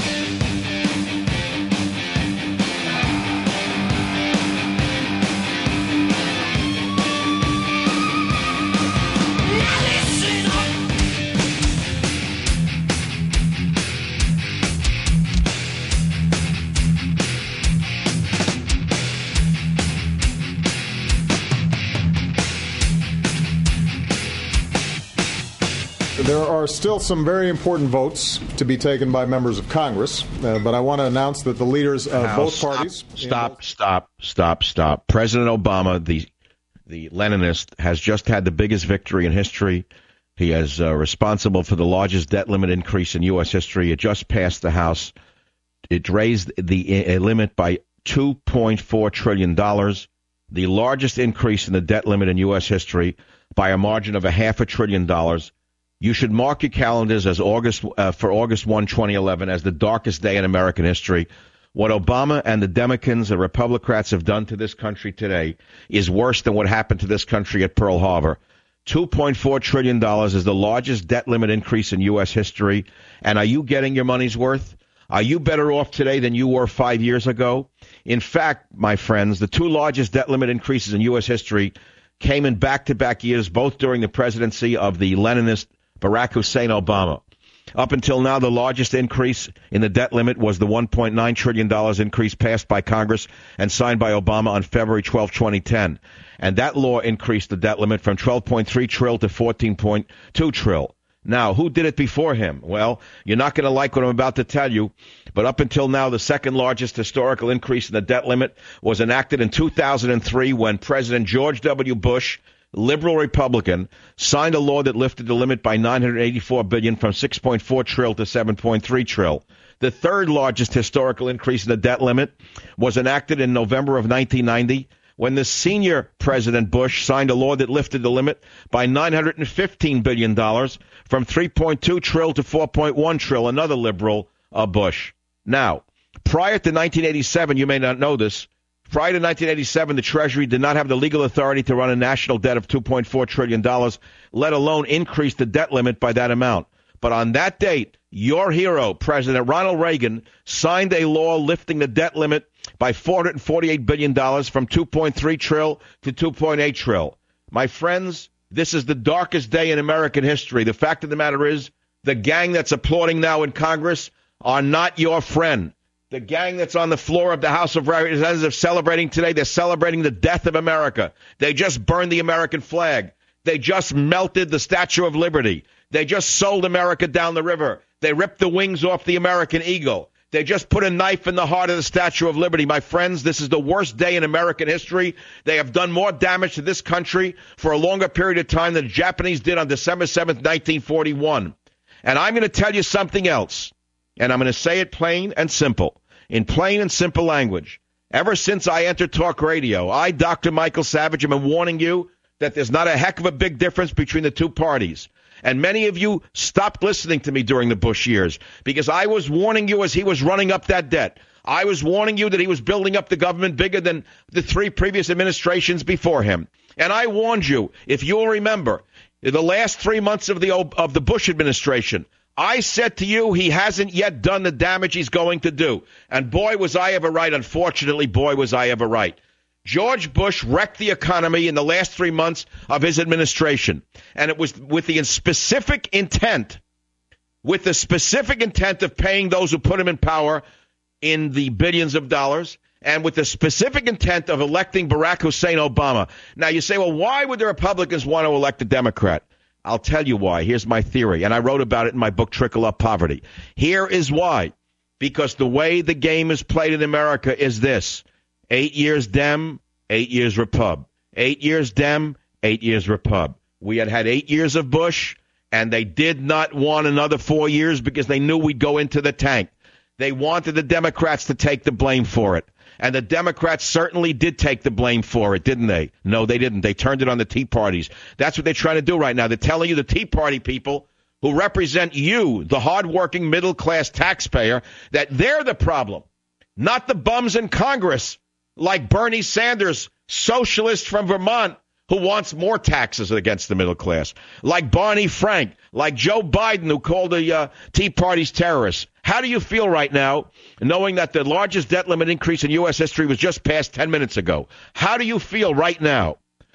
There are still some very important votes to be taken by members of Congress, but I want to announce that the leaders of both parties... Stop. President Obama, the Leninist, has just had the biggest victory in history. He is responsible for the largest debt limit increase in U.S. history. It just passed the House. It raised the limit by $2.4 trillion, the largest increase in the debt limit in U.S. history by a margin of $500 billion. You should mark your calendars as August 1, 2011, as the darkest day in American history. What Obama and the Democrats and Republicans have done to this country today is worse than what happened to this country at Pearl Harbor. $2.4 trillion is the largest debt limit increase in U.S. history. And are you getting your money's worth? Are you better off today than you were 5 years ago? In fact, my friends, the two largest debt limit increases in U.S. history came in back-to-back years, both during the presidency of the Leninist Barack Hussein Obama. Up until now, the largest increase in the debt limit was the $1.9 trillion increase passed by Congress and signed by Obama on February 12, 2010. And that law increased the debt limit from $12.3 trillion to $14.2 trillion. Now, who did it before him? Well, you're not going to like what I'm about to tell you, but up until now, the second largest historical increase in the debt limit was enacted in 2003 when President George W. Bush, liberal Republican, signed a law that lifted the limit by $984 billion from $6.4 trillion to $7.3 trillion. The third largest historical increase in the debt limit was enacted in November of 1990 when the senior President Bush signed a law that lifted the limit by $915 billion from $3.2 trillion to $4.1 trillion, another liberal Bush. Now, prior to 1987, you may not know this, prior to 1987, the Treasury did not have the legal authority to run a national debt of $2.4 trillion, let alone increase the debt limit by that amount. But on that date, your hero, President Ronald Reagan, signed a law lifting the debt limit by $448 billion from $2.3 trillion to $2.8 trillion. My friends, this is the darkest day in American history. The fact of the matter is, the gang that's applauding now in Congress are not your friend. The gang that's on the floor of the House of Representatives celebrating today, they're celebrating the death of America. They just burned the American flag. They just melted the Statue of Liberty. They just sold America down the river. They ripped the wings off the American eagle. They just put a knife in the heart of the Statue of Liberty. My friends, this is the worst day in American history. They have done more damage to this country for a longer period of time than the Japanese did on December 7th, 1941. And I'm going to tell you something else, and I'm going to say it plain and simple, in plain and simple language. Ever since I entered talk radio, I, Dr. Michael Savage, have been warning you that there's not a heck of a big difference between the two parties. And many of you stopped listening to me during the Bush years because I was warning you as he was running up that debt. I was warning you that he was building up the government bigger than the three previous administrations before him. And I warned you, if you'll remember, in the last 3 months of the Bush administration, I said to you he hasn't yet done the damage he's going to do. And boy, was I ever right. Unfortunately, boy, was I ever right. George Bush wrecked the economy in the last 3 months of his administration. And it was with the specific intent of paying those who put him in power in the billions of dollars, and with the specific intent of electing Barack Hussein Obama. Now, you say, well, why would the Republicans want to elect a Democrat? I'll tell you why. Here's my theory, and I wrote about it in my book, Trickle Up Poverty. Here is why. Because the way the game is played in America is this. 8 years Dem, 8 years Repub. 8 years Dem, 8 years Repub. We had 8 years of Bush, and they did not want another 4 years because they knew we'd go into the tank. They wanted the Democrats to take the blame for it. And the Democrats certainly did take the blame for it, didn't they? No, they didn't. They turned it on the Tea Parties. That's what they're trying to do right now. They're telling you, the Tea Party people who represent you, the hardworking middle-class taxpayer, that they're the problem, not the bums in Congress like Bernie Sanders, socialist from Vermont, who wants more taxes against the middle class, like Barney Frank, like Joe Biden, who called the Tea Parties terrorists. How do you feel right now, knowing that the largest debt limit increase in U.S. history was just passed 10 minutes ago? How do you feel right now?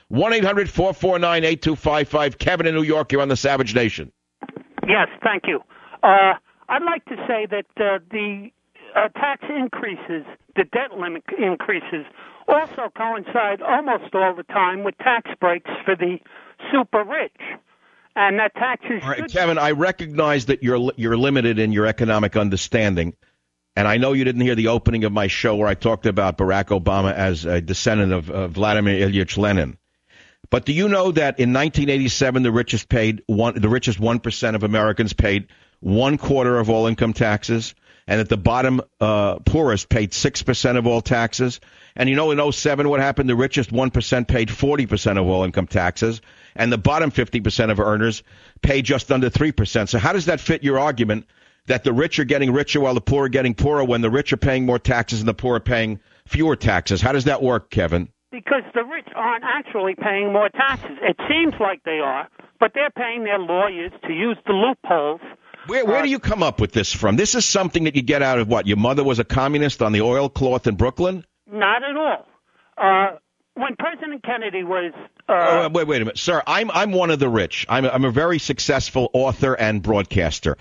1-800-449-8255. Kevin in New York, you're on the Savage Nation. Yes, thank you. I'd like to say that the tax increases, the debt limit increases, also coincide almost all the time with tax breaks for the super rich. And that taxes all right, Kevin, I recognize that you're limited in your economic understanding, and I know you didn't hear the opening of my show where I talked about Barack Obama as a descendant of Vladimir Ilyich Lenin. But do you know that in 1987 the richest 1% of Americans paid 1/4 of all income taxes, and at the bottom poorest paid 6% of all taxes? And you know, in 2007, what happened? The richest 1% paid 40% of all income taxes, and the bottom 50% of earners paid just under 3%. So how does that fit your argument that the rich are getting richer while the poor are getting poorer, when the rich are paying more taxes and the poor are paying fewer taxes? How does that work, Kevin? Because the rich aren't actually paying more taxes. It seems like they are, but they're paying their lawyers to use the loopholes. Where do you come up with this from? This is something that you get out of what? Your mother was a communist on the oilcloth in Brooklyn? Not at all. When President Kennedy was... wait a minute. Sir, I'm one of the rich. I'm a very successful author and broadcaster.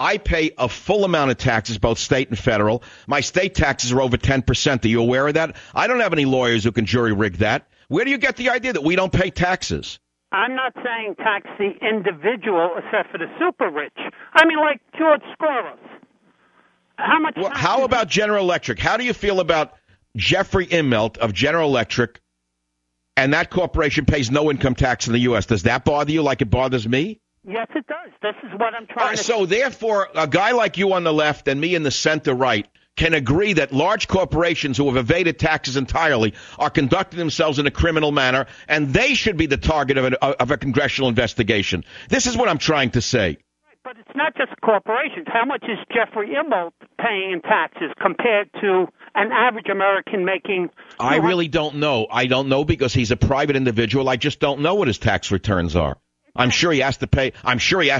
I pay a full amount of taxes, both state and federal. My state taxes are over 10%. Are you aware of that? I don't have any lawyers who can jury rig that. Where do you get the idea that we don't pay taxes? I'm not saying tax the individual except for the super rich. I mean, like George Soros. How much? Well, how about General Electric? How do you feel about Jeffrey Immelt of General Electric, and that corporation pays no income tax in the U.S.? Does that bother you like it bothers me? Yes, it does. This is what I'm trying to... So therefore, a guy like you on the left and me in the center right can agree that large corporations who have evaded taxes entirely are conducting themselves in a criminal manner, and they should be the target of a congressional investigation. This is what I'm trying to say. But it's not just corporations. How much is Jeffrey Immelt paying in taxes compared to an average American making? I really don't know. I don't know because he's a private individual. I just don't know what his tax returns are. I'm sure he has to pay. The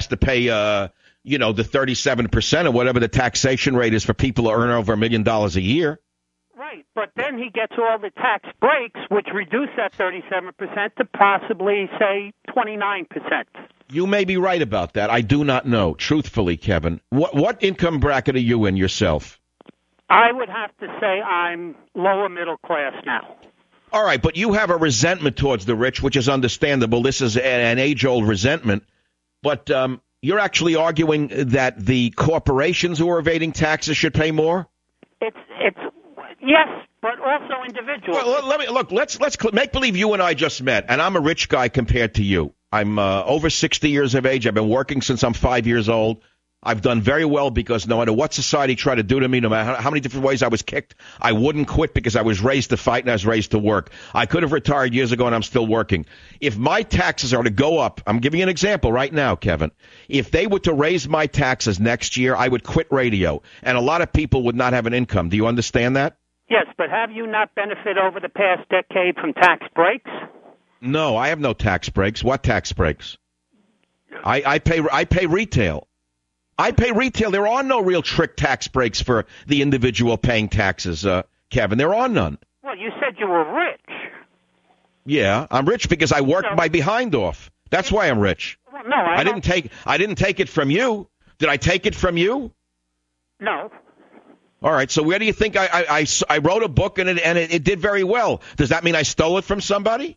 37% or whatever the taxation rate is for people who earn over $1 million a year. Right, but then he gets all the tax breaks, which reduce that 37% to possibly, say, 29%. You may be right about that. I do not know, truthfully, Kevin. What income bracket are you in yourself? I would have to say I'm lower middle class now. All right, but you have a resentment towards the rich, which is understandable. This is an age-old resentment. But you're actually arguing that the corporations who are evading taxes should pay more? It's yes, but also individuals. Well, let's make believe you and I just met, and I'm a rich guy compared to you. I'm over 60 years of age. I've been working since I'm 5 years old. I've done very well because no matter what society tried to do to me, no matter how many different ways I was kicked, I wouldn't quit because I was raised to fight and I was raised to work. I could have retired years ago and I'm still working. If my taxes are to go up, I'm giving you an example right now, Kevin. If they were to raise my taxes next year, I would quit radio, and a lot of people would not have an income. Do you understand that? Yes, but have you not benefited over the past decade from tax breaks? No, I have no tax breaks. What tax breaks? I pay retail. I pay retail. There are no real trick tax breaks for the individual paying taxes, Kevin. There are none. Well, you said you were rich. Yeah, I'm rich because I worked my behind off. That's why I'm rich. Well, no, I didn't take it from you. Did I take it from you? No. All right. So where do you think I wrote a book and it did very well? Does that mean I stole it from somebody?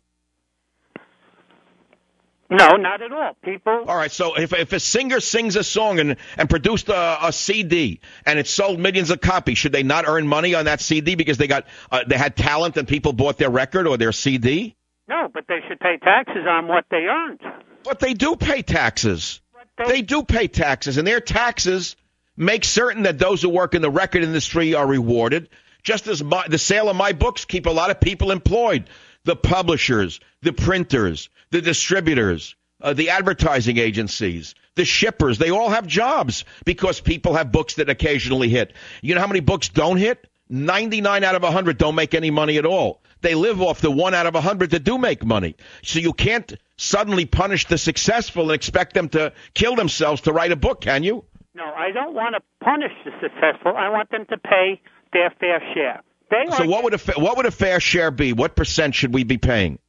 No, not at all. People. All right, so if a singer sings a song and produced a CD and it sold millions of copies, should they not earn money on that CD because they had talent and people bought their record or their CD? No, but they should pay taxes on what they earned. But they do pay taxes. They do pay taxes, and their taxes make certain that those who work in the record industry are rewarded, just as the sale of my books keep a lot of people employed. The publishers, the printers, the distributors, the advertising agencies, the shippers, they all have jobs because people have books that occasionally hit. You know how many books don't hit? 99 out of 100 don't make any money at all. They live off the 1 out of 100 that do make money. So you can't suddenly punish the successful and expect them to kill themselves to write a book, can you? No, I don't want to punish the successful. I want them to pay their fair share. So what would a fair share be? What percent should we be paying?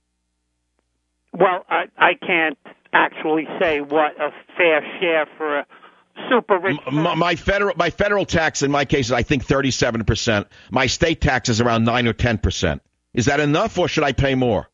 Well, I can't actually say what a fair share for a super rich. My federal tax in my case is I think 37%. My state tax is around 9 or 10%. Is that enough, or should I pay more?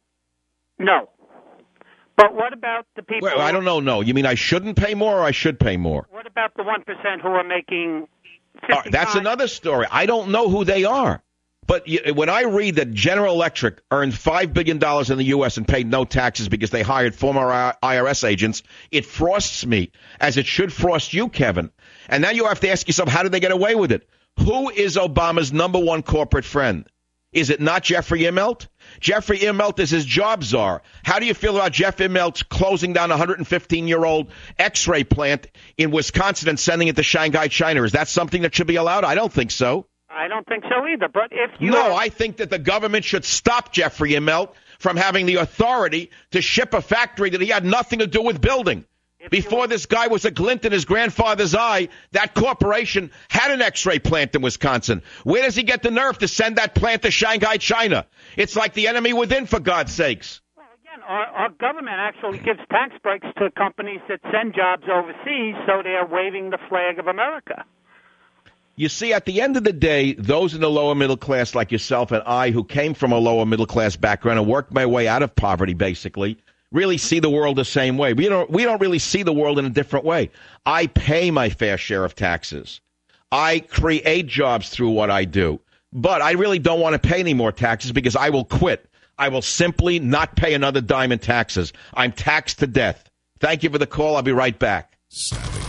No. But what about the people? Well, I don't know. No, you mean I shouldn't pay more, or I should pay more? What about the 1% who are making? That's another story. I don't know who they are. But when I read that General Electric earned $5 billion in the U.S. and paid no taxes because they hired former IRS agents, it frosts me, as it should frost you, Kevin. And now you have to ask yourself, how did they get away with it? Who is Obama's number one corporate friend? Is it not Jeffrey Immelt? Jeffrey Immelt is his job czar. How do you feel about Jeff Immelt closing down a 115-year-old X-ray plant in Wisconsin and sending it to Shanghai, China? Is that something that should be allowed? I don't think so. I don't think so either. But if you I think that the government should stop Jeffrey Immelt from having the authority to ship a factory that he had nothing to do with building. Before this guy was a glint in his grandfather's eye, that corporation had an X-ray plant in Wisconsin. Where does he get the nerve to send that plant to Shanghai, China? It's like the enemy within, for God's sakes. Well, again, our government actually gives tax breaks to companies that send jobs overseas, so they're waving the flag of America. You see, at the end of the day, those in the lower middle class like yourself and I, who came from a lower middle class background and worked my way out of poverty, basically, really see the world the same way. We don't really see the world in a different way. I pay my fair share of taxes. I create jobs through what I do. But I really don't want to pay any more taxes because I will quit. I will simply not pay another dime in taxes. I'm taxed to death. Thank you for the call. I'll be right back. Savage.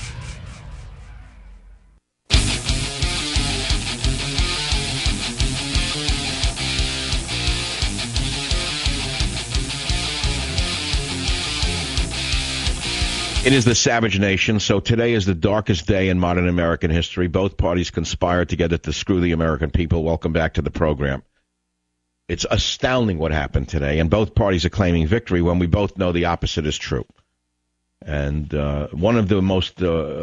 It is the Savage Nation, so today is the darkest day in modern American history. Both parties conspired together to screw the American people. Welcome back to the program. It's astounding what happened today, and both parties are claiming victory when we both know the opposite is true. And one of the most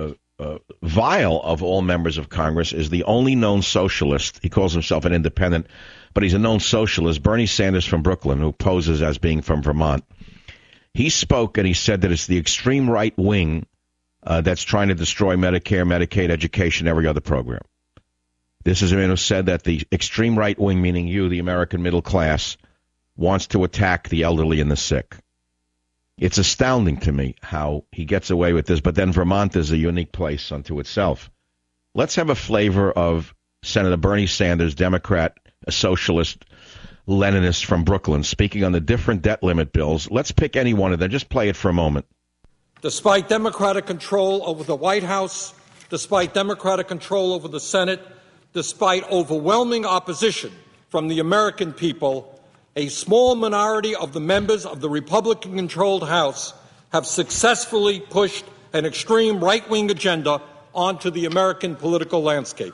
vile of all members of Congress is the only known socialist. He calls himself an independent, but he's a known socialist, Bernie Sanders from Brooklyn, who poses as being from Vermont. He spoke and he said that it's the extreme right wing that's trying to destroy Medicare, Medicaid, education, every other program. This is a man who said that the extreme right wing, meaning you, the American middle class, wants to attack the elderly and the sick. It's astounding to me how he gets away with this, but then Vermont is a unique place unto itself. Let's have a flavor of Senator Bernie Sanders, Democrat, a socialist, Leninist from Brooklyn, speaking on the different debt limit bills. Let's pick any one of them. Just play it for a moment. Despite Democratic control over the White House, despite Democratic control over the Senate, despite overwhelming opposition from the American people, a small minority of the members of the Republican-controlled House have successfully pushed an extreme right-wing agenda onto the American political landscape.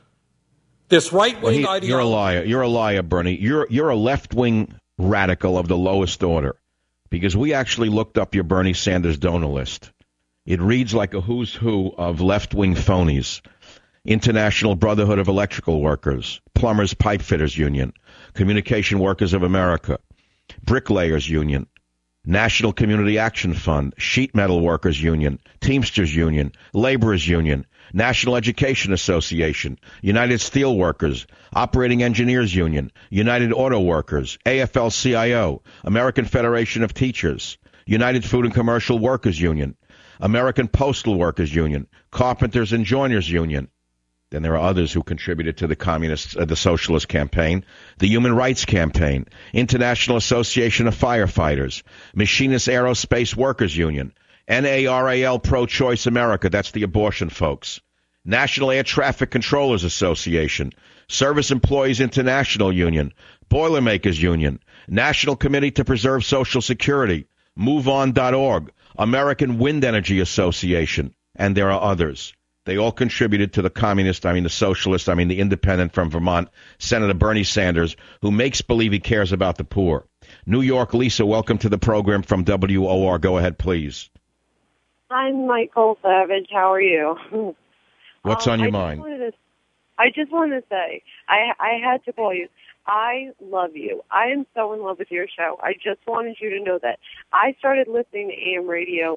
This right-wing ideology... You're a liar. You're a liar, Bernie. You're a left-wing radical of the lowest order, because we actually looked up your Bernie Sanders donor list. It reads like a who's who of left-wing phonies. International Brotherhood of Electrical Workers, Plumbers Pipe Fitters Union, Communication Workers of America, Bricklayers Union, National Community Action Fund, Sheet Metal Workers Union, Teamsters Union, Laborers Union, National Education Association, United Steelworkers, Operating Engineers Union, United Auto Workers, AFL-CIO, American Federation of Teachers, United Food and Commercial Workers Union, American Postal Workers Union, Carpenters and Joiners Union. Then there are others who contributed to the the Socialist Campaign, the Human Rights Campaign, International Association of Firefighters, Machinist Aerospace Workers Union, NARAL Pro-Choice America, that's the abortion folks, National Air Traffic Controllers Association, Service Employees International Union, Boilermakers Union, National Committee to Preserve Social Security, MoveOn.org, American Wind Energy Association, and there are others. They all contributed to the socialist, the independent from Vermont, Senator Bernie Sanders, who makes believe he cares about the poor. New York, Lisa, welcome to the program from WOR. Go ahead, please. I'm Michael Savage. How are you? What's on your mind? I just wanted to say, I had to call you. I love you. I am so in love with your show. I just wanted you to know that. I started listening to AM radio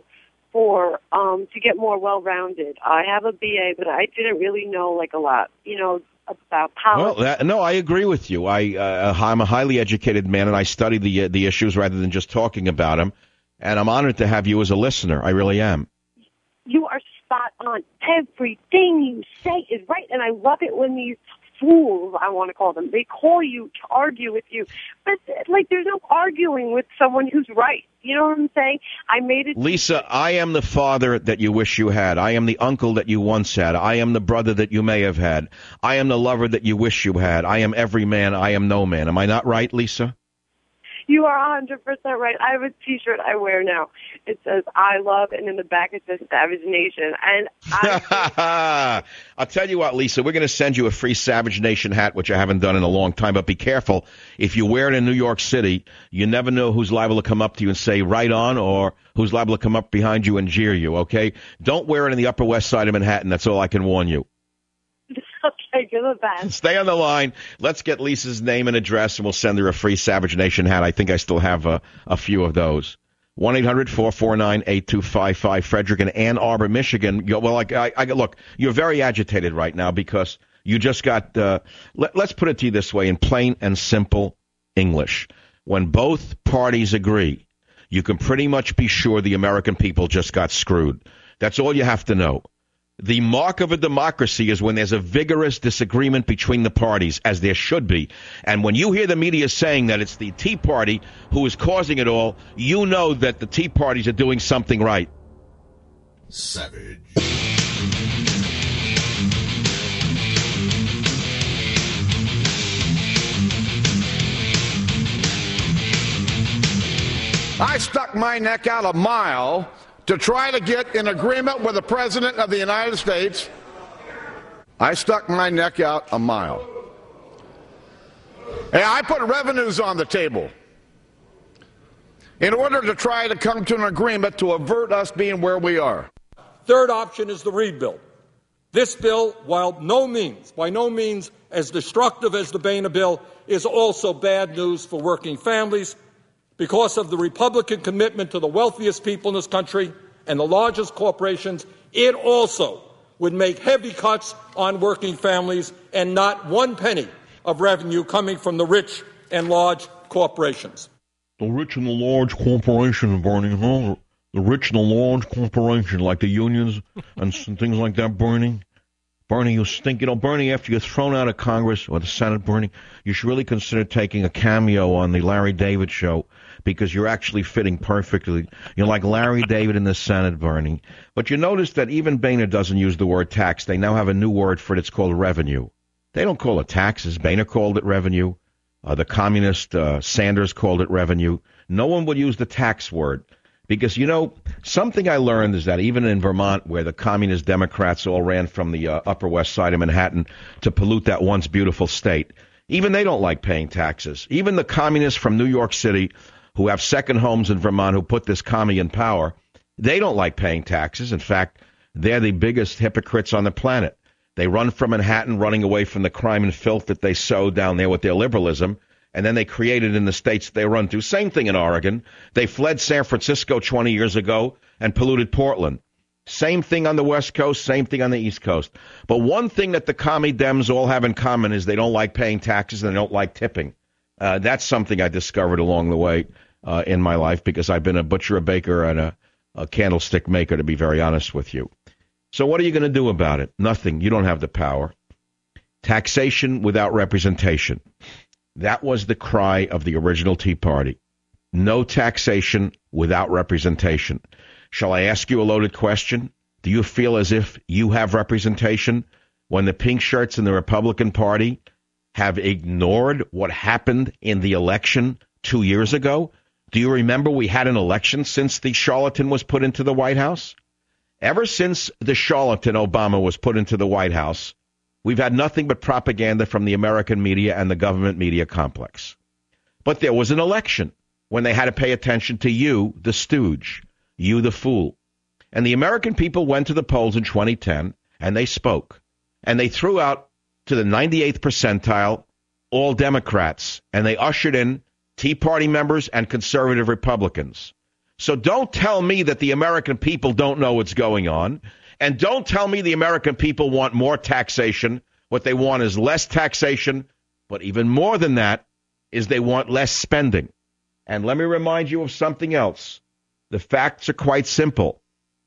to get more well-rounded. I have a BA, but I didn't really know a lot, about politics. Well, I agree with you. I'm a highly educated man, and I study the issues rather than just talking about them. And I'm honored to have you as a listener. I really am. You are spot on. Everything you say is right, and I love it when these fools, I want to call them, they call you to argue with you. But, there's no arguing with someone who's right. You know what I'm saying? I made it... Lisa, I am the father that you wish you had. I am the uncle that you once had. I am the brother that you may have had. I am the lover that you wish you had. I am every man. I am no man. Am I not right, Lisa? You are 100% right. I have a T-shirt I wear now. It says, I love, and in the back it says Savage Nation. And I'll tell you what, Lisa, we're going to send you a free Savage Nation hat, which I haven't done in a long time. But be careful. If you wear it in New York City, you never know who's liable to come up to you and say, right on, or who's liable to come up behind you and jeer you, okay? Don't wear it in the Upper West Side of Manhattan. That's all I can warn you. Okay. Greg. You're the best. Stay on the line. Let's get Lisa's name and address, and we'll send her a free Savage Nation hat. I think I still have a few of those. 1-800-449-8255, Frederick in Ann Arbor, Michigan. Look, you're very agitated right now because you just got, let's put it to you this way in plain and simple English. When both parties agree, you can pretty much be sure the American people just got screwed. That's all you have to know. The mark of a democracy is when there's a vigorous disagreement between the parties, as there should be. And when you hear the media saying that it's the Tea Party who is causing it all, you know that the Tea Parties are doing something right. Savage. I stuck my neck out a mile to try to get an agreement with the President of the United States. I stuck my neck out a mile. And I put revenues on the table in order to try to come to an agreement to avert us being where we are. Third option is the Reid bill. This bill, while by no means as destructive as the Boehner bill, is also bad news for working families, because of the Republican commitment to the wealthiest people in this country and the largest corporations. It also would make heavy cuts on working families and not one penny of revenue coming from the rich and large corporations. The rich and the large corporation, Bernie, huh? The rich and the large corporation, like the unions and some things like that, Bernie. Bernie, you stink. You know, Bernie, after you're thrown out of Congress or the Senate, Bernie, you should really consider taking a cameo on the Larry David show, because you're actually fitting perfectly. You're like Larry David in the Senate, Bernie. But you notice that even Boehner doesn't use the word tax. They now have a new word for it. It's called revenue. They don't call it taxes. Boehner called it revenue. The communist Sanders called it revenue. No one would use the tax word. Because, you know, something I learned is that even in Vermont, where the communist Democrats all ran from the Upper West Side of Manhattan to pollute that once beautiful state, even they don't like paying taxes. Even the communists from New York City, who have second homes in Vermont, who put this commie in power, they don't like paying taxes. In fact, they're the biggest hypocrites on the planet. They run from Manhattan, running away from the crime and filth that they sowed down there with their liberalism, and then they created in the states they run to. Same thing in Oregon. They fled San Francisco 20 years ago and polluted Portland. Same thing on the West Coast, same thing on the East Coast. But one thing that the commie Dems all have in common is they don't like paying taxes and they don't like tipping. That's something I discovered along the way in my life, because I've been a butcher, a baker, and a candlestick maker, to be very honest with you. So what are you going to do about it? Nothing. You don't have the power. Taxation without representation. That was the cry of the original Tea Party. No taxation without representation. Shall I ask you a loaded question? Do you feel as if you have representation when the pink shirts in the Republican Party have ignored what happened in the election 2 years ago? Do you remember we had an election since the charlatan was put into the White House? Ever since the charlatan Obama was put into the White House, we've had nothing but propaganda from the American media and the government media complex. But there was an election when they had to pay attention to you, the stooge, you, the fool. And the American people went to the polls in 2010, and they spoke. And they threw out to the 98th percentile all Democrats, and they ushered in Tea Party members and conservative Republicans. So don't tell me that the American people don't know what's going on, and don't tell me the American people want more taxation. What they want is less taxation, but even more than that is they want less spending. And let me remind you of something else. The facts are quite simple.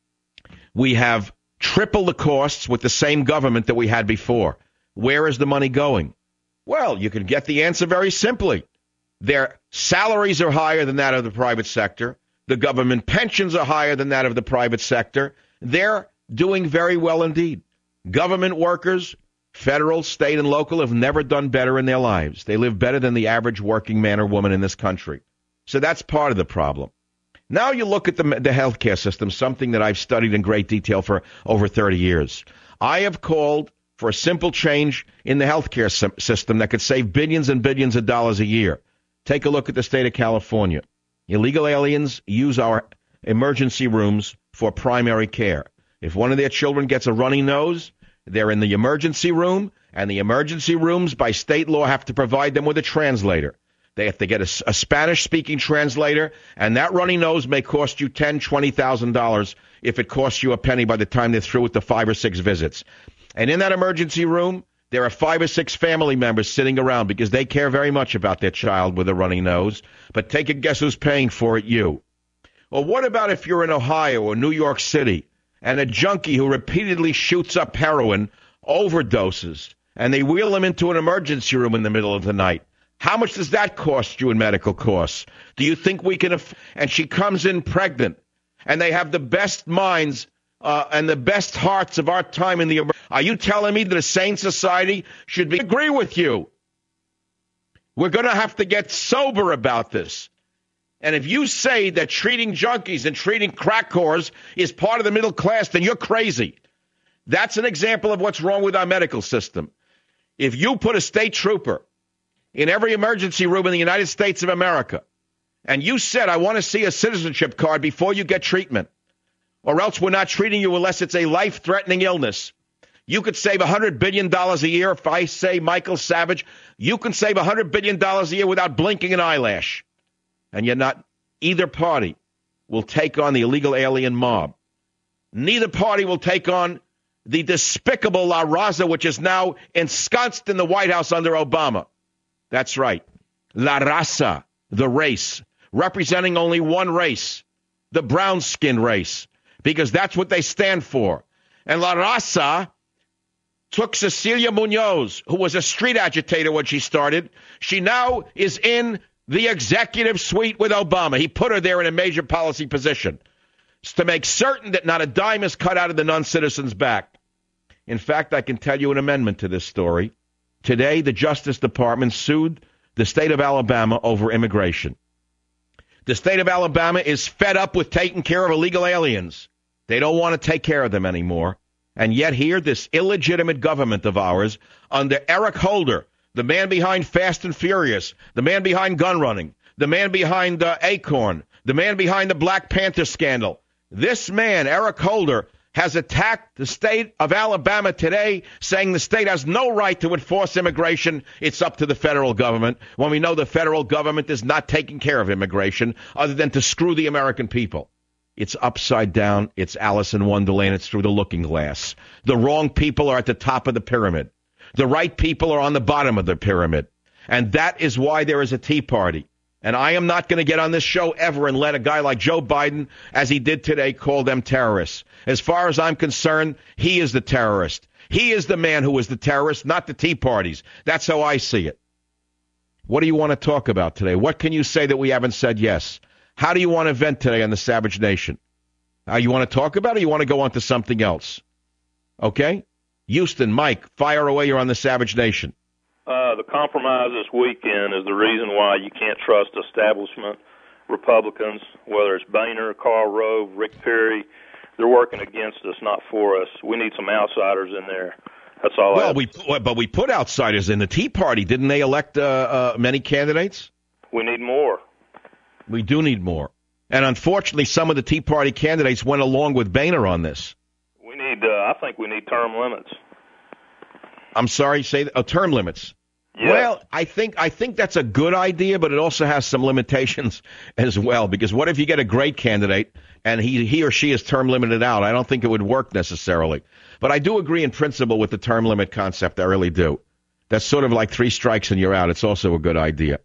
We have triple the costs with the same government that we had before. Where is the money going? Well, you can get the answer very simply. Their salaries are higher than that of the private sector. The government pensions are higher than that of the private sector. They're doing very well indeed. Government workers, federal, state, and local, have never done better in their lives. They live better than the average working man or woman in this country. So that's part of the problem. Now you look at the healthcare system, something that I've studied in great detail for over 30 years. I have called for a simple change in the healthcare system that could save billions and billions of dollars a year. Take a look at the state of California. Illegal aliens use our emergency rooms for primary care. If one of their children gets a runny nose, They're in the emergency room, and the emergency rooms by state law have to provide them with a translator. They have to get a Spanish-speaking translator, and that runny nose may cost you $10,000, $20,000 if it costs you a penny by the time they're through with the 5 or 6 visits. And in that emergency room, there are 5 or 6 family members sitting around because they care very much about their child with a runny nose. But take a guess who's paying for it? You. Or what about if you're in Ohio or New York City and a junkie who repeatedly shoots up heroin overdoses and they wheel him into an emergency room in the middle of the night? How much does that cost you in medical costs? Do you think we can and she comes in pregnant, and they have the best minds and the best hearts of our time in the... Are you telling me that a sane society should be... I agree with you. We're going to have to get sober about this. And if you say that treating junkies and treating crack whores is part of the middle class, then you're crazy. That's an example of what's wrong with our medical system. If you put a state trooper in every emergency room in the United States of America, and you said, I want to see a citizenship card before you get treatment, or else we're not treating you unless it's a life-threatening illness, you could save $100 billion a year. If I say Michael Savage, you can save $100 billion a year without blinking an eyelash. And you're not, either party will take on the illegal alien mob. Neither party will take on the despicable La Raza, which is now ensconced in the White House under Obama. That's right. La Raza, the race, representing only one race, the brown-skinned race, because that's what they stand for. And La Raza took Cecilia Munoz, who was a street agitator when she started. She now is in the executive suite with Obama. He put her there in a major policy position. It's to make certain that not a dime is cut out of the non-citizen's back. In fact, I can tell you an amendment to this story. Today, the Justice Department sued the state of Alabama over immigration. The state of Alabama is fed up with taking care of illegal aliens. They don't want to take care of them anymore. And yet here, this illegitimate government of ours, under Eric Holder, the man behind Fast and Furious, the man behind gun running, the man behind Acorn, the man behind the Black Panther scandal, this man, Eric Holder, has attacked the state of Alabama today, saying the state has no right to enforce immigration. It's up to the federal government, when we know the federal government is not taking care of immigration other than to screw the American people. It's upside down. It's Alice in Wonderland. It's through the looking glass. The wrong people are at the top of the pyramid. The right people are on the bottom of the pyramid. And that is why there is a Tea Party. And I am not going to get on this show ever and let a guy like Joe Biden, as he did today, call them terrorists. As far as I'm concerned, he is the terrorist. He is the man who is the terrorist, not the Tea Parties. That's how I see it. What do you want to talk about today? What can you say that we haven't said yes? How do you want to vent today on the Savage Nation? You want to talk about it, or you want to go on to something else? Okay? Houston, Mike, fire away. You're on the Savage Nation. The compromise this weekend is the reason why you can't trust establishment Republicans, whether it's Boehner, Karl Rove, Rick Perry. They're working against us, not for us. We need some outsiders in there. That's all. Well, we put outsiders in. The Tea Party. Didn't they elect many candidates? We need more. We do need more. And unfortunately, some of the Tea Party candidates went along with Boehner on this. We need. I think we need term limits. I'm sorry, term limits. Yeah. Well, I think that's a good idea, but it also has some limitations as well. Because what if you get a great candidate and he or she is term limited out? I don't think it would work necessarily. But I do agree in principle with the term limit concept. I really do. That's sort of like 3 strikes and you're out. It's also a good idea.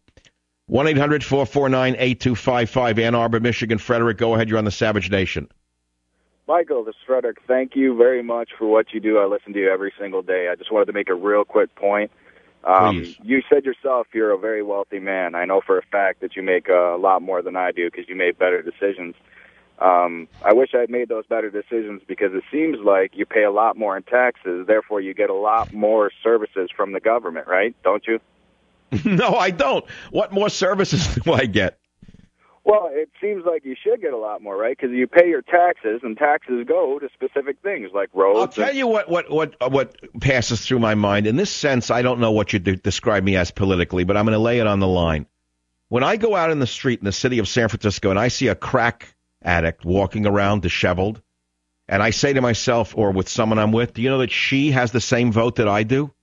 1-800-449-8255, Ann Arbor, Michigan. Frederick, go ahead. You're on the Savage Nation. Michael, this is Frederick. Thank you very much for what you do. I listen to you every single day. I just wanted to make a real quick point. You said yourself you're a very wealthy man. I know for a fact that you make a lot more than I do because you made better decisions. I wish I had made those better decisions because it seems like you pay a lot more in taxes, therefore you get a lot more services from the government, right? Don't you? No, I don't. What more services do I get? Well, it seems like you should get a lot more, right? Because you pay your taxes, and taxes go to specific things like roads. I'll tell you what passes through my mind. In this sense, I don't know what you describe me as politically, but I'm going to lay it on the line. When I go out in the street in the city of San Francisco and I see a crack addict walking around disheveled, and I say to myself, or with someone I'm with, do you know that she has the same vote that I do?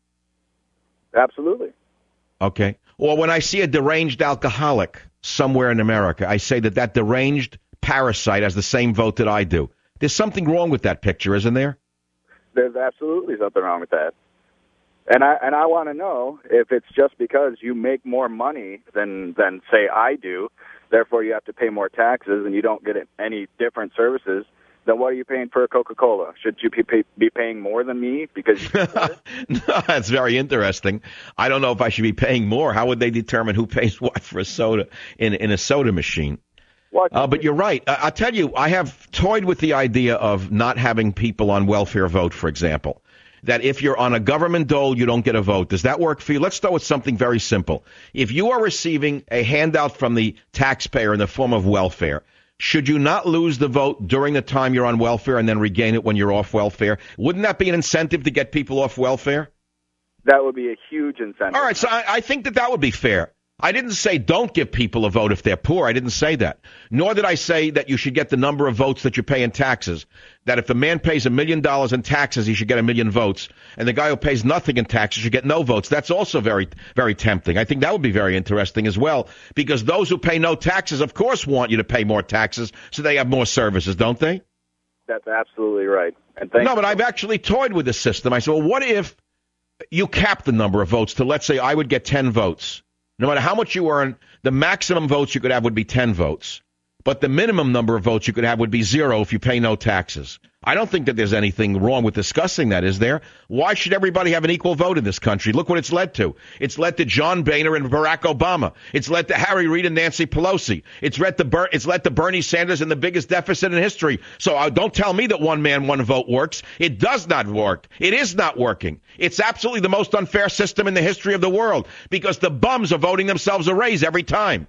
Absolutely. Okay. Or when I see a deranged alcoholic somewhere in America, I say that deranged parasite has the same vote that I do. There's something wrong with that picture, isn't there? There's absolutely something wrong with that. And I want to know if it's just because you make more money than say I do, therefore you have to pay more taxes and you don't get any different services. Then what are you paying for a Coca-Cola? Should you be paying more than me because you No, that's very interesting. I don't know if I should be paying more. How would they determine who pays what for a soda in a soda machine? But you're right. I'll tell you, I have toyed with the idea of not having people on welfare vote, for example. That if you're on a government dole, you don't get a vote. Does that work for you? Let's start with something very simple. If you are receiving a handout from the taxpayer in the form of welfare, should you not lose the vote during the time you're on welfare and then regain it when you're off welfare? Wouldn't that be an incentive to get people off welfare? That would be a huge incentive. All right, so I think that would be fair. I didn't say don't give people a vote if they're poor. I didn't say that. Nor did I say that you should get the number of votes that you pay in taxes. That if a man pays $1 million in taxes, he should get 1 million votes. And the guy who pays nothing in taxes should get no votes. That's also very, very tempting. I think that would be very interesting as well. Because those who pay no taxes, of course, want you to pay more taxes so they have more services, don't they? That's absolutely right. And no, but I've actually toyed with the system. I said, well, what if you cap the number of votes to, let's say, I would get 10 votes. No matter how much you earn, the maximum votes you could have would be 10 votes. But the minimum number of votes you could have would be 0 if you pay no taxes. I don't think that there's anything wrong with discussing that, is there? Why should everybody have an equal vote in this country? Look what it's led to. It's led to John Boehner and Barack Obama. It's led to Harry Reid and Nancy Pelosi. It's led to Bernie Sanders in the biggest deficit in history. So don't tell me that one man, one vote works. It does not work. It is not working. It's absolutely the most unfair system in the history of the world because the bums are voting themselves a raise every time.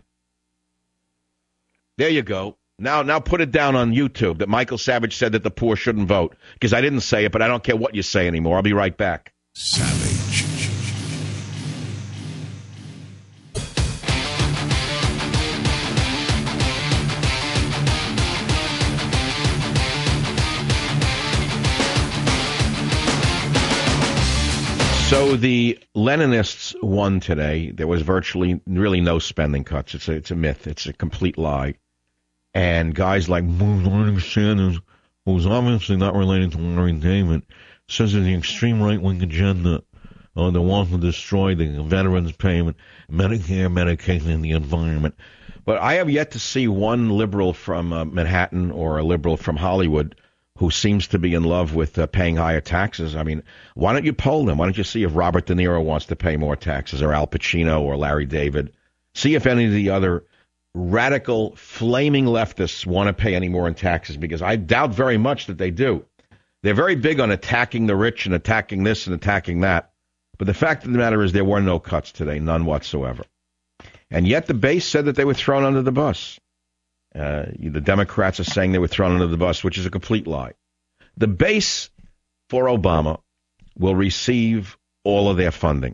There you go. Now put it down on YouTube that Michael Savage said that the poor shouldn't vote. Because I didn't say it, but I don't care what you say anymore. I'll be right back. Savage. So the Leninists won today. There was virtually really no spending cuts. It's a myth. It's a complete lie. And guys like Bernie Sanders, who's obviously not related to Larry David, says that the extreme right-wing agenda that wants to destroy the veterans payment, Medicare, Medicaid, and the environment. But I have yet to see one liberal from Manhattan or a liberal from Hollywood who seems to be in love with paying higher taxes. I mean, why don't you poll them? Why don't you see if Robert De Niro wants to pay more taxes or Al Pacino or Larry David? See if any of the other radical, flaming leftists want to pay any more in taxes, because I doubt very much that they do. They're very big on attacking the rich and attacking this and attacking that. But the fact of the matter is there were no cuts today, none whatsoever. And yet the base said that they were thrown under the bus. The Democrats are saying they were thrown under the bus, which is a complete lie. The base for Obama will receive all of their funding.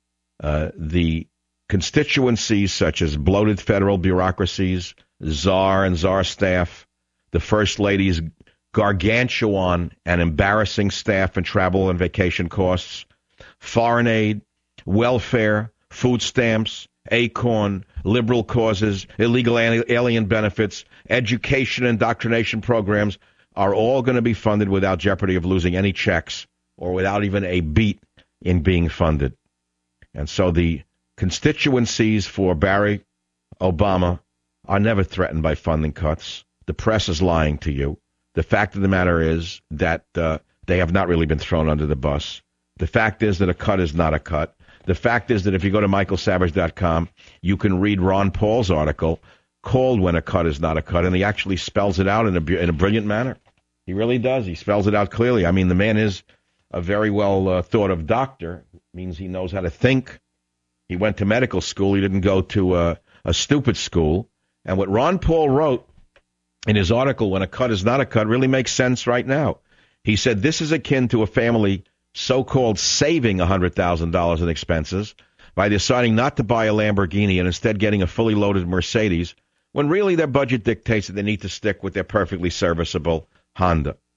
The constituencies such as bloated federal bureaucracies, czar and czar staff, the first lady's gargantuan and embarrassing staff and travel and vacation costs, foreign aid, welfare, food stamps, ACORN, liberal causes, illegal alien benefits, education and indoctrination programs are all going to be funded without jeopardy of losing any checks or without even a beat in being funded. And so the constituencies for Barack Obama are never threatened by funding cuts. The press is lying to you. The fact of the matter is that they have not really been thrown under the bus. The fact is that a cut is not a cut. The fact is that if you go to michaelsavage.com, you can read Ron Paul's article called When a Cut is Not a Cut, and he actually spells it out in a brilliant manner. He really does. He spells it out clearly. I mean, the man is a very well thought of doctor. It means he knows how to think. He went to medical school. He didn't go to a stupid school. And what Ron Paul wrote in his article, When a Cut is Not a Cut, really makes sense right now. He said this is akin to a family so-called saving $100,000 in expenses by deciding not to buy a Lamborghini and instead getting a fully loaded Mercedes, when really their budget dictates that they need to stick with their perfectly serviceable Honda.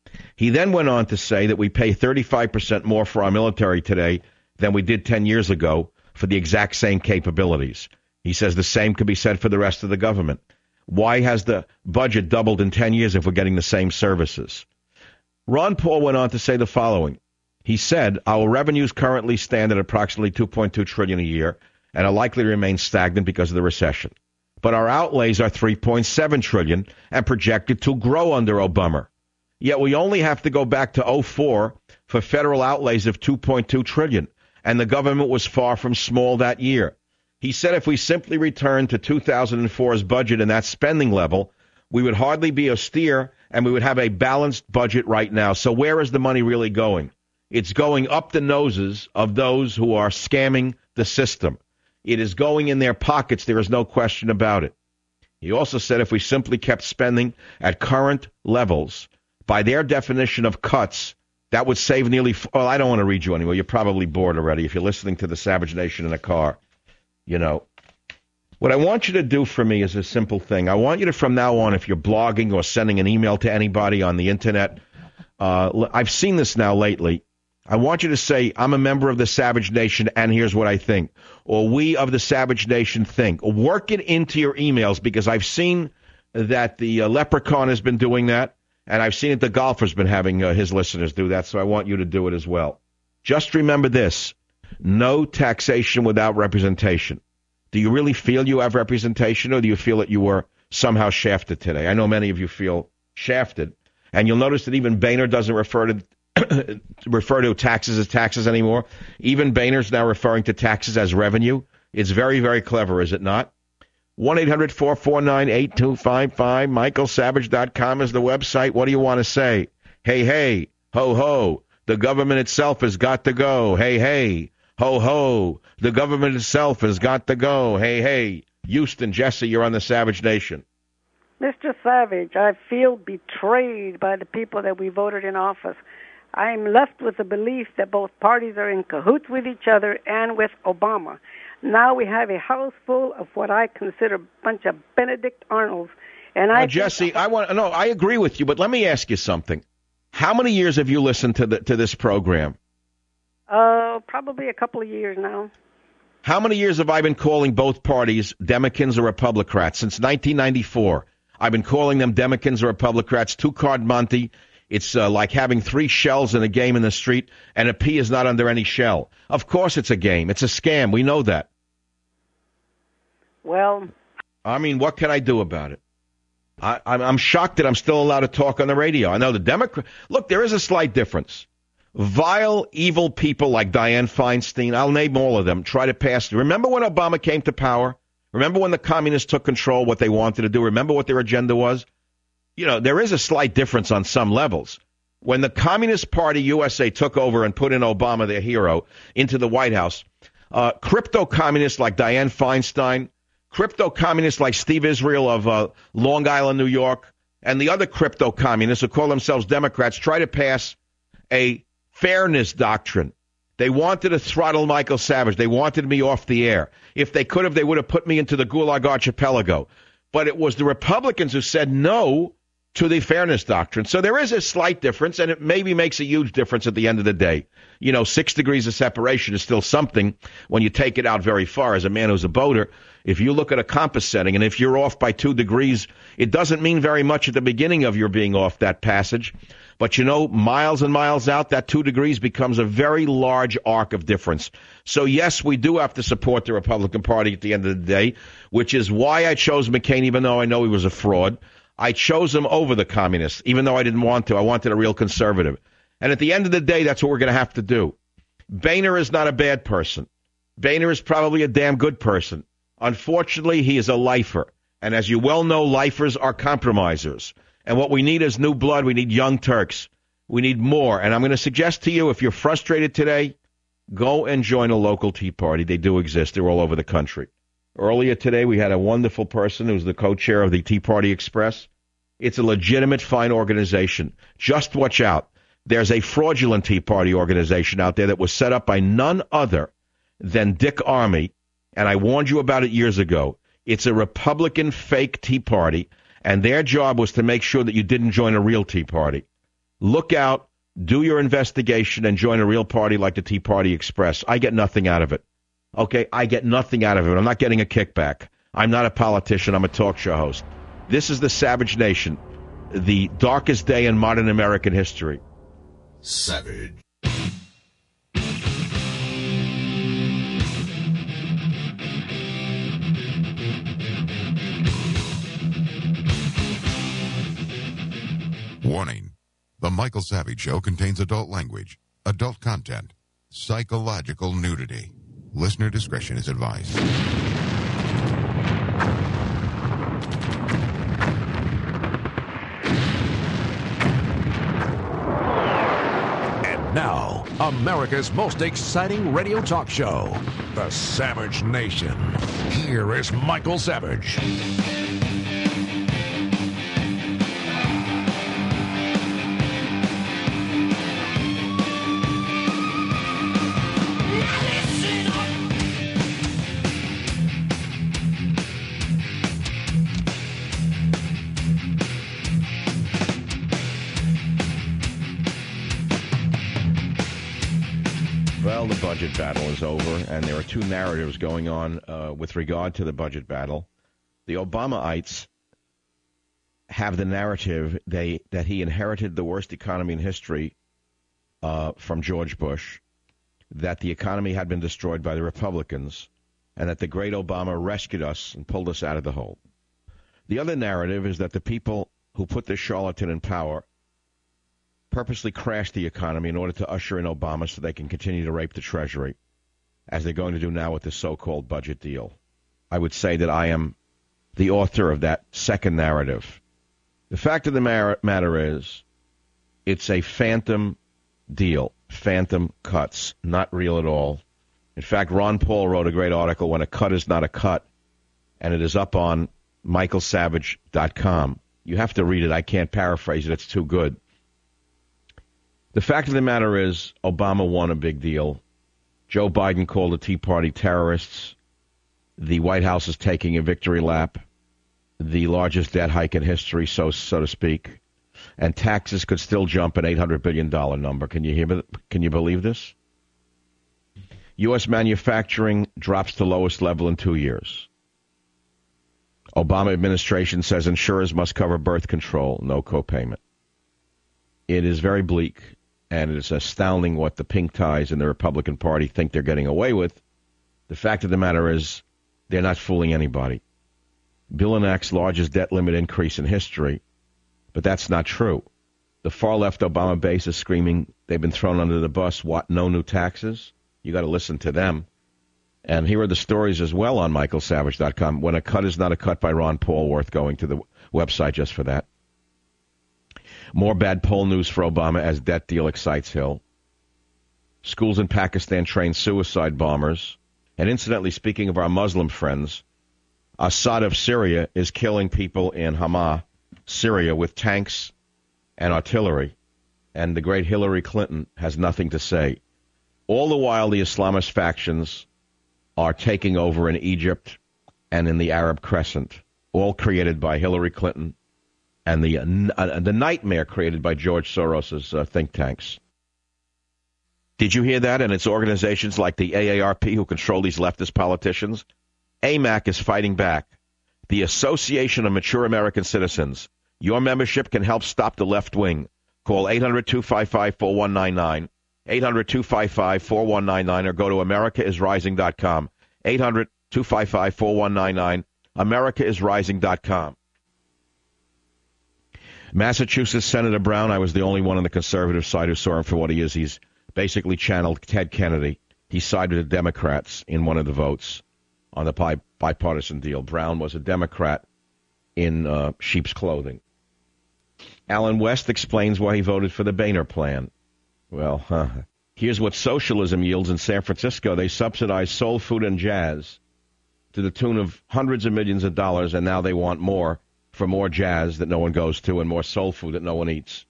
He then went on to say that we pay 35% more for our military today than we did 10 years ago for the exact same capabilities. He says the same could be said for the rest of the government. Why has the budget doubled in 10 years if we're getting the same services? Ron Paul went on to say the following. He said, our revenues currently stand at approximately $2.2 trillion a year and are likely to remain stagnant because of the recession. But our outlays are $3.7 trillion and projected to grow under Obama. Yet we only have to go back to 2004 for federal outlays of $2.2 trillion, and the government was far from small that year. He said if we simply returned to 2004's budget and that spending level, we would hardly be austere and we would have a balanced budget right now. So where is the money really going? It's going up the noses of those who are scamming the system. It is going in their pockets. There is no question about it. He also said if we simply kept spending at current levels, by their definition of cuts, that would save nearly, well, I don't want to read you anyway. You're probably bored already if you're listening to the Savage Nation in a car. You know, what I want you to do for me is a simple thing. I want you to, from now on, if you're blogging or sending an email to anybody on the Internet, I've seen this now lately. I want you to say, I'm a member of the Savage Nation, and here's what I think. Or we of the Savage Nation think. Work it into your emails, because I've seen that the Leprechaun has been doing that, and I've seen that the golfer's been having his listeners do that, so I want you to do it as well. Just remember this. No taxation without representation. Do you really feel you have representation, or do you feel that you were somehow shafted today? I know many of you feel shafted, and you'll notice that even Boehner doesn't refer to taxes as taxes anymore. Even Boehner's now referring to taxes as revenue. It's very, very clever, is it not? 1-800-449-8255. MichaelSavage.com is the website. What do you want to say? Hey, hey, ho, ho. The government itself has got to go. Hey, hey, ho, ho. The government itself has got to go. Hey, hey. Houston, Jesse, you're on the Savage Nation. Mr. Savage, I feel betrayed by the people that we voted in office. I'm left with the belief that both parties are in cahoots with each other and with Obama. Now we have a house full of what I consider a bunch of Benedict Arnolds. And Jesse, I agree with you, but let me ask you something. How many years have you listened to this program? Probably a couple of years now. How many years have I been calling both parties Democrats or Republicrats? Since 1994. I've been calling them Democrats or Republicrats. Two-card Monty. It's like having three shells in a game in the street, and a pea is not under any shell. Of course it's a game. It's a scam. We know that. Well, I mean, what can I do about it? I'm shocked that I'm still allowed to talk on the radio. I know the Democrat. Look, there is a slight difference. Vile, evil people like Dianne Feinstein, I'll name all of them, try to pass. Remember when Obama came to power? Remember when the communists took control, what they wanted to do? Remember what their agenda was? You know, there is a slight difference on some levels. When the Communist Party USA took over and put in Obama, their hero, into the White House, crypto-communists like Dianne Feinstein, crypto-communists like Steve Israel of Long Island, New York, and the other crypto-communists who call themselves Democrats try to pass a fairness doctrine. They wanted to throttle Michael Savage. They wanted me off the air. If they could have, they would have put me into the Gulag Archipelago. But it was the Republicans who said no to the fairness doctrine. So there is a slight difference, and it maybe makes a huge difference at the end of the day. You know, 6 degrees of separation is still something when you take it out very far. As a man who's a boater, if you look at a compass setting, and if you're off by 2 degrees, it doesn't mean very much at the beginning of your being off that passage. But, you know, miles and miles out, that 2 degrees becomes a very large arc of difference. So, yes, we do have to support the Republican Party at the end of the day, which is why I chose McCain, even though I know he was a fraud. I chose him over the communists, even though I didn't want to. I wanted a real conservative. And at the end of the day, that's what we're going to have to do. Boehner is not a bad person. Boehner is probably a damn good person. Unfortunately, he is a lifer. And as you well know, lifers are compromisers. And what we need is new blood. We need young Turks. We need more. And I'm going to suggest to you, if you're frustrated today, go and join a local Tea Party. They do exist. They're all over the country. Earlier today, we had a wonderful person who's the co-chair of the Tea Party Express. It's a legitimate, fine organization. Just watch out. There's a fraudulent Tea Party organization out there that was set up by none other than Dick Armey, and I warned you about it years ago. It's a Republican fake Tea Party, and their job was to make sure that you didn't join a real Tea Party. Look out, do your investigation, and join a real party like the Tea Party Express. I get nothing out of it. Okay, I get nothing out of it. I'm not getting a kickback. I'm not a politician. I'm a talk show host. This is the Savage Nation, the darkest day in modern American history. Savage. Warning. The Michael Savage Show contains adult language, adult content, psychological nudity. Listener discretion is advised. And now, America's most exciting radio talk show, The Savage Nation. Here is Michael Savage. Well, the budget battle is over, and there are two narratives going on with regard to the budget battle. The Obamaites have the narrative that he inherited the worst economy in history from George Bush, that the economy had been destroyed by the Republicans, and that the great Obama rescued us and pulled us out of the hole. The other narrative is that the people who put this charlatan in power purposely crashed the economy in order to usher in Obama so they can continue to rape the Treasury, as they're going to do now with the so-called budget deal. I would say that I am the author of that second narrative. The fact of the matter is, it's a phantom deal, phantom cuts, not real at all. In fact, Ron Paul wrote a great article, When a Cut is Not a Cut, and it is up on michaelsavage.com. You have to read it. I can't paraphrase it. It's too good. The fact of the matter is, Obama won a big deal. Joe Biden called the Tea Party terrorists. The White House is taking a victory lap, the largest debt hike in history, so to speak. And taxes could still jump an $800 billion number. Can you believe this? U.S. manufacturing drops to lowest level in 2 years. Obama administration says insurers must cover birth control, no copayment. It is very bleak. And it's astounding what the pink ties in the Republican Party think they're getting away with. The fact of the matter is, they're not fooling anybody. Bill enacts largest debt limit increase in history, but that's not true. The far-left Obama base is screaming they've been thrown under the bus. What, no new taxes? You got to listen to them. And here are the stories as well on michaelsavage.com. When a Cut is Not a Cut by Ron Paul, worth going to the website just for that. More bad poll news for Obama as debt deal excites Hill. Schools in Pakistan train suicide bombers. And incidentally, speaking of our Muslim friends, Assad of Syria is killing people in Hama, Syria, with tanks and artillery. And the great Hillary Clinton has nothing to say. All the while, the Islamist factions are taking over in Egypt and in the Arab Crescent, all created by Hillary Clinton and the nightmare created by George Soros' think tanks. Did you hear that? And it's organizations like the AARP who control these leftist politicians. AMAC is fighting back. The Association of Mature American Citizens. Your membership can help stop the left wing. Call 800-255-4199, 800-255-4199, or go to americaisrising.com, 800-255-4199, americaisrising.com. Massachusetts Senator Brown, I was the only one on the conservative side who saw him for what he is. He's basically channeled Ted Kennedy. He sided with the Democrats in one of the votes on the bipartisan deal. Brown was a Democrat in sheep's clothing. Alan West explains why he voted for the Boehner Plan. Well, here's what socialism yields in San Francisco. They subsidize soul food and jazz to the tune of hundreds of millions of dollars, and now they want more for more jazz that no one goes to and more soul food that no one eats.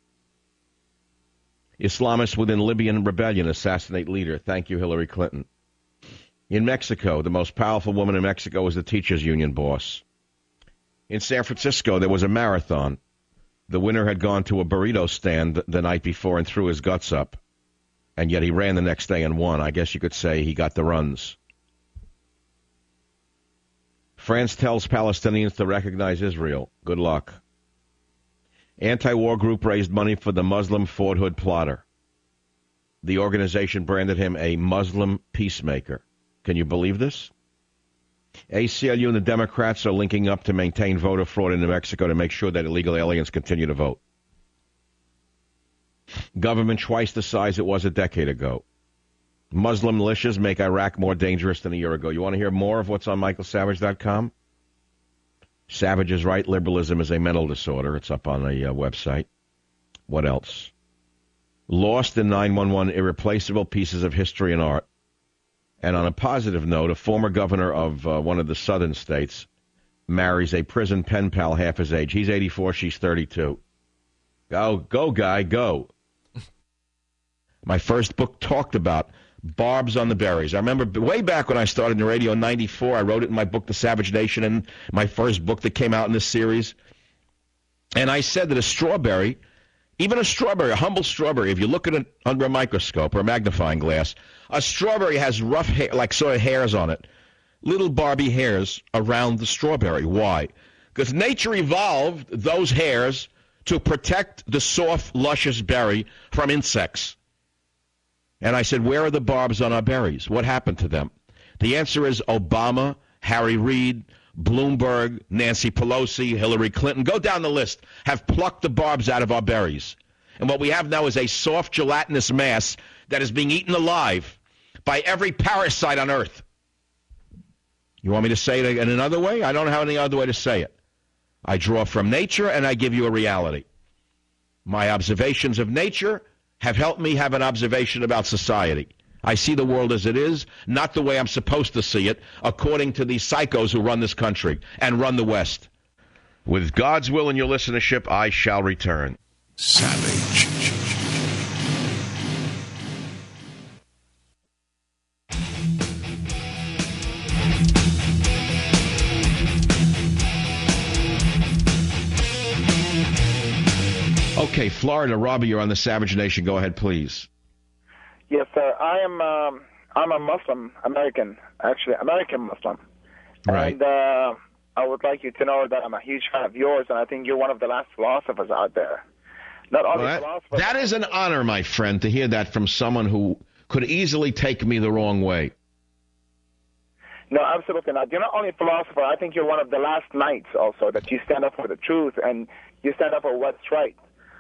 Islamists within Libyan rebellion assassinate leader. Thank you, Hillary Clinton. In Mexico, the most powerful woman in Mexico is the teachers union boss. In San Francisco, there was a marathon. the winner had gone to a burrito stand the night before and threw his guts up, and yet he ran the next day and won. I guess you could say he got the runs. France tells Palestinians to recognize Israel. Good luck. Anti-war group raised money for the Muslim Fort Hood plotter. The organization branded him a Muslim peacemaker. Can you believe this? ACLU and the Democrats are linking up to maintain voter fraud in New Mexico to make sure that illegal aliens continue to vote. Government twice the size it was a decade ago. Muslim militias make Iraq more dangerous than a year ago. You want to hear more of what's on michaelsavage.com? Savage is right. Liberalism is a mental disorder. It's up on the website. What else? Lost in 9/11, irreplaceable pieces of history and art. And on a positive note, a former governor of one of the southern states marries a prison pen pal half his age. He's 84, she's 32. Go, guy, go. My first book talked about barbs on the berries. I remember way back when I started in the radio in 94, I wrote it in my book, The Savage Nation, and my first book that came out in this series. And I said that a strawberry, even a strawberry, a humble strawberry, if you look at it under a microscope or a magnifying glass, a strawberry has rough hair, like sort of hairs on it, little Barbie hairs around the strawberry. Why? Because nature evolved those hairs to protect the soft, luscious berry from insects. And I said, where are the barbs on our berries? What happened to them? The answer is Obama, Harry Reid, Bloomberg, Nancy Pelosi, Hillary Clinton, go down the list, have plucked the barbs out of our berries. And what we have now is a soft, gelatinous mass that is being eaten alive by every parasite on Earth. You want me to say it in another way? I don't have any other way to say it. I draw from nature and I give you a reality. My observations of nature have helped me have an observation about society. I see the world as it is, not the way I'm supposed to see it, according to these psychos who run this country and run the West. With God's will in your listenership, I shall return. Savage. Okay, Florida, Robbie, you're on the Savage Nation. Go ahead, please. Yes, sir. I'm a Muslim, American Muslim. Right. And I would like you to know that I'm a huge fan of yours, and I think you're one of the last philosophers out there. Not only philosophers. That is an honor, my friend, to hear that from someone who could easily take me the wrong way. No, absolutely not. You're not only a philosopher. I think you're one of the last knights also, that you stand up for the truth and you stand up for what's right.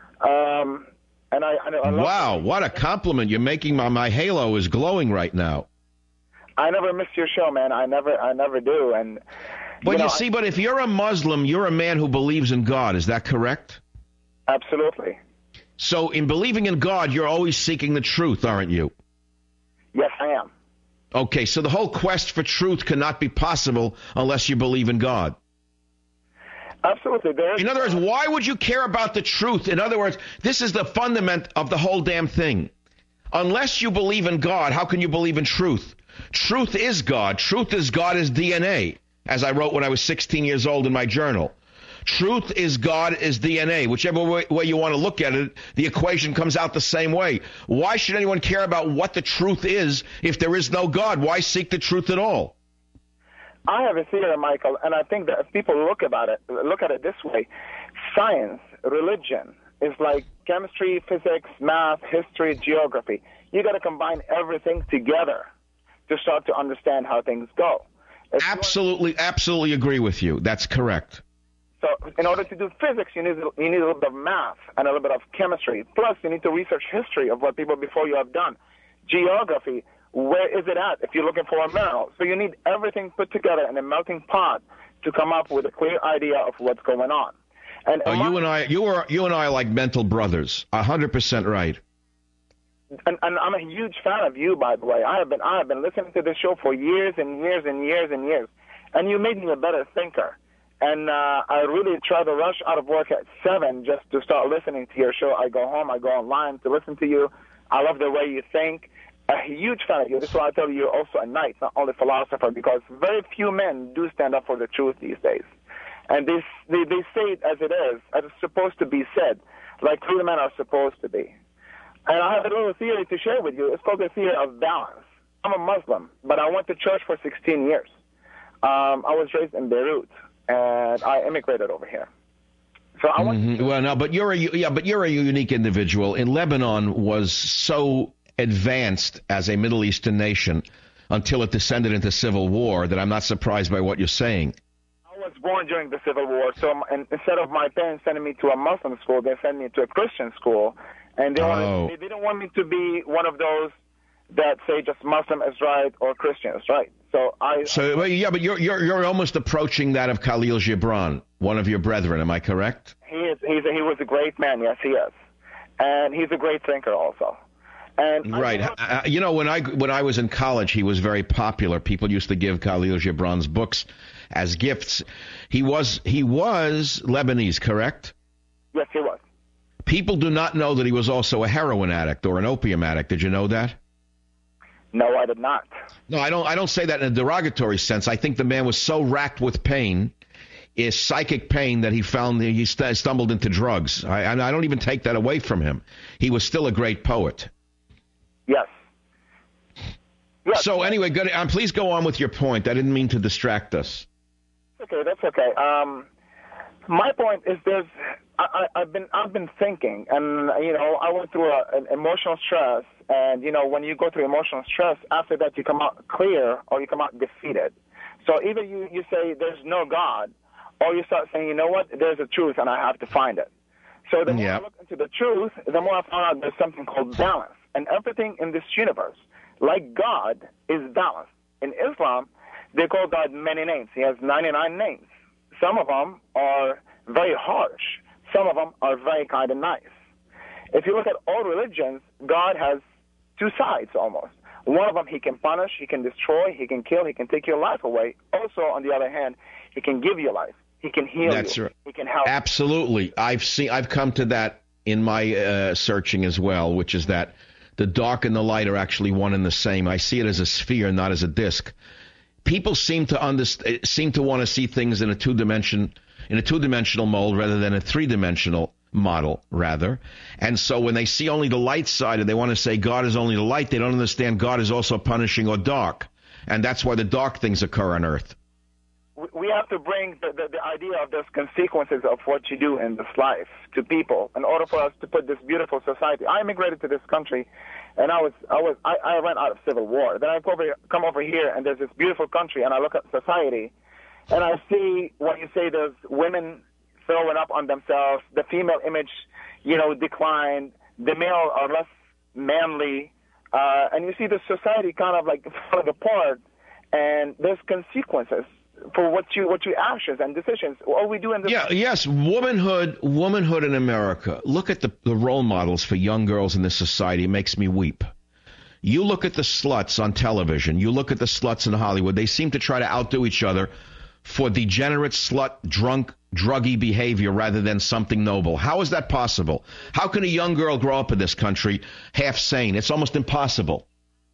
And I wow, what a compliment. You're making my halo is glowing right now. I never miss your show, man. I never do. And but you see, but if you're a Muslim, you're a man who believes in God. Is that correct? Absolutely. So in believing in God, you're always seeking the truth, aren't you? Yes, I am. Okay, so the whole quest for truth cannot be possible unless you believe in God. Absolutely. In other words, why would you care about the truth? In other words, this is the fundament of the whole damn thing. Unless you believe in God, how can you believe in truth? Truth is God. Truth is God's DNA, as I wrote when I was 16 years old in my journal. Truth is God is DNA. Whichever way you want to look at it, the equation comes out the same way. Why should anyone care about what the truth is if there is no God? Why seek the truth at all? I have a theory, Michael, and I think that if people look at it this way, science, religion is like chemistry, physics, math, history, geography. You got to combine everything together to start to understand how things go. Absolutely agree with you. That's correct. So in order to do physics, you need a little bit of math and a little bit of chemistry. Plus, you need to research history of what people before you have done. Geography, where is it at if you're looking for a mineral? So you need everything put together in a melting pot to come up with a clear idea of what's going on. And you and I are like mental brothers. 100% right. And I'm a huge fan of you, by the way. I have been listening to this show for years and years and years and years, and you made me a better thinker. And I really try to rush out of work at 7 just to start listening to your show. I go home, I go online to listen to you. I love the way you think. A huge fan of you. This is why I tell you you're also a knight, not only a philosopher, because very few men do stand up for the truth these days. And they say it as it is, as it's supposed to be said, like free men are supposed to be. And I have a little theory to share with you. It's called the theory of balance. I'm a Muslim, but I went to church for 16 years. I was raised in Beirut, and I immigrated over here. So I want Well, no, but you're a unique individual. In Lebanon was so advanced as a Middle Eastern nation until it descended into civil war that I'm not surprised by what you're saying. I was born during the Civil War, so instead of my parents sending me to a Muslim school, they sent me to a Christian school, and they didn't want me to be one of those that say just Muslim is right or Christian is right. But you're almost approaching that of Khalil Gibran, one of your brethren. Am I correct? He was a great man. Yes, he is, and he's a great thinker also. And right. When I was in college, he was very popular. People used to give Khalil Gibran's books as gifts. He was Lebanese, correct? Yes, he was. People do not know that he was also a heroin addict or an opium addict. Did you know that? No, I did not. No, I don't say that in a derogatory sense. I think the man was so racked with pain, psychic pain, that he stumbled into drugs. I don't even take that away from him. He was still a great poet. Yes. So anyway, good. Please go on with your point. I didn't mean to distract us. Okay, that's okay. My point is I've been thinking, and I went through an emotional stress, and when you go through emotional stress, after that you come out clear or you come out defeated. So either you say there's no God, or you start saying, you know what, there's a truth and I have to find it. So the more I look into the truth, the more I found out there's something called balance, and everything in this universe, like God, is balanced. In Islam, they call God many names. He has 99 names. Some of them are very harsh. Some of them are very kind and nice. If you look at all religions, God has two sides almost. One of them, he can punish, he can destroy, he can kill, he can take your life away. Also, on the other hand, he can give you life. He can heal you. Right. He can help. Absolutely. I've come to that in my searching as well, which is that the dark and the light are actually one and the same. I see it as a sphere, not as a disc. People seem to want to see things in a two-dimensional mold rather than a three-dimensional model, rather. And so when they see only the light side and they want to say God is only the light, they don't understand God is also punishing or dark. And that's why the dark things occur on earth. We have to bring the idea of those consequences of what you do in this life to people in order for us to put this beautiful society. I immigrated to this country, and I ran out of civil war. Then I come over here, and there's this beautiful country, and I look at society, and I see when you say there's women throwing up on themselves, the female image, declined, the male are less manly, and you see the society kind of like falling apart, and there's consequences for what your actions and decisions. All we do in this. Yes, womanhood in America. Look at the role models for young girls in this society. It makes me weep. You look at the sluts on television. You look at the sluts in Hollywood. They seem to try to outdo each other for degenerate, slut, drunk, druggy behavior rather than something noble. How is that possible? How can a young girl grow up in this country half sane? It's almost impossible.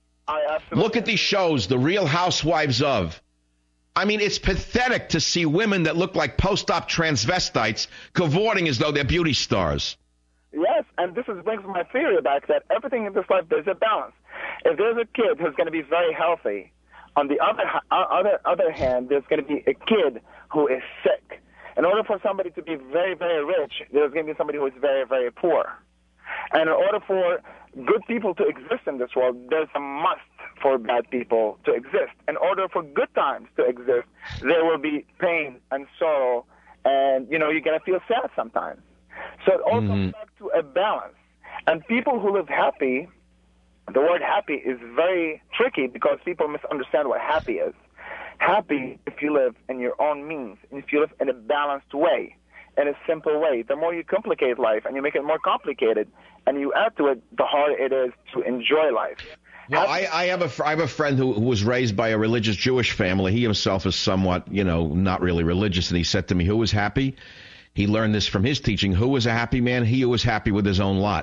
Look at these shows, The Real Housewives of. I mean, it's pathetic to see women that look like post-op transvestites cavorting as though they're beauty stars. Yes, and this brings my theory back that everything in this life, there's a balance. If there's a kid who's going to be very healthy, on the other hand, there's going to be a kid who is sick. In order for somebody to be very, very rich, there's going to be somebody who is very, very poor. And in order for good people to exist in this world, there's a must for bad people to exist. In order for good times to exist, there will be pain and sorrow, and, you're going to feel sad sometimes. So it all comes back to a balance. And people who live happy, the word happy is very tricky because people misunderstand what happy is. Happy if you live in your own means, and if you live in a balanced way, in a simple way. The more you complicate life and you make it more complicated and you add to it, the harder it is to enjoy life. Well, I have a friend who was raised by a religious Jewish family. He himself is somewhat, not really religious. And he said to me, who was happy? He learned this from his teaching. Who was a happy man? He who was happy with his own lot.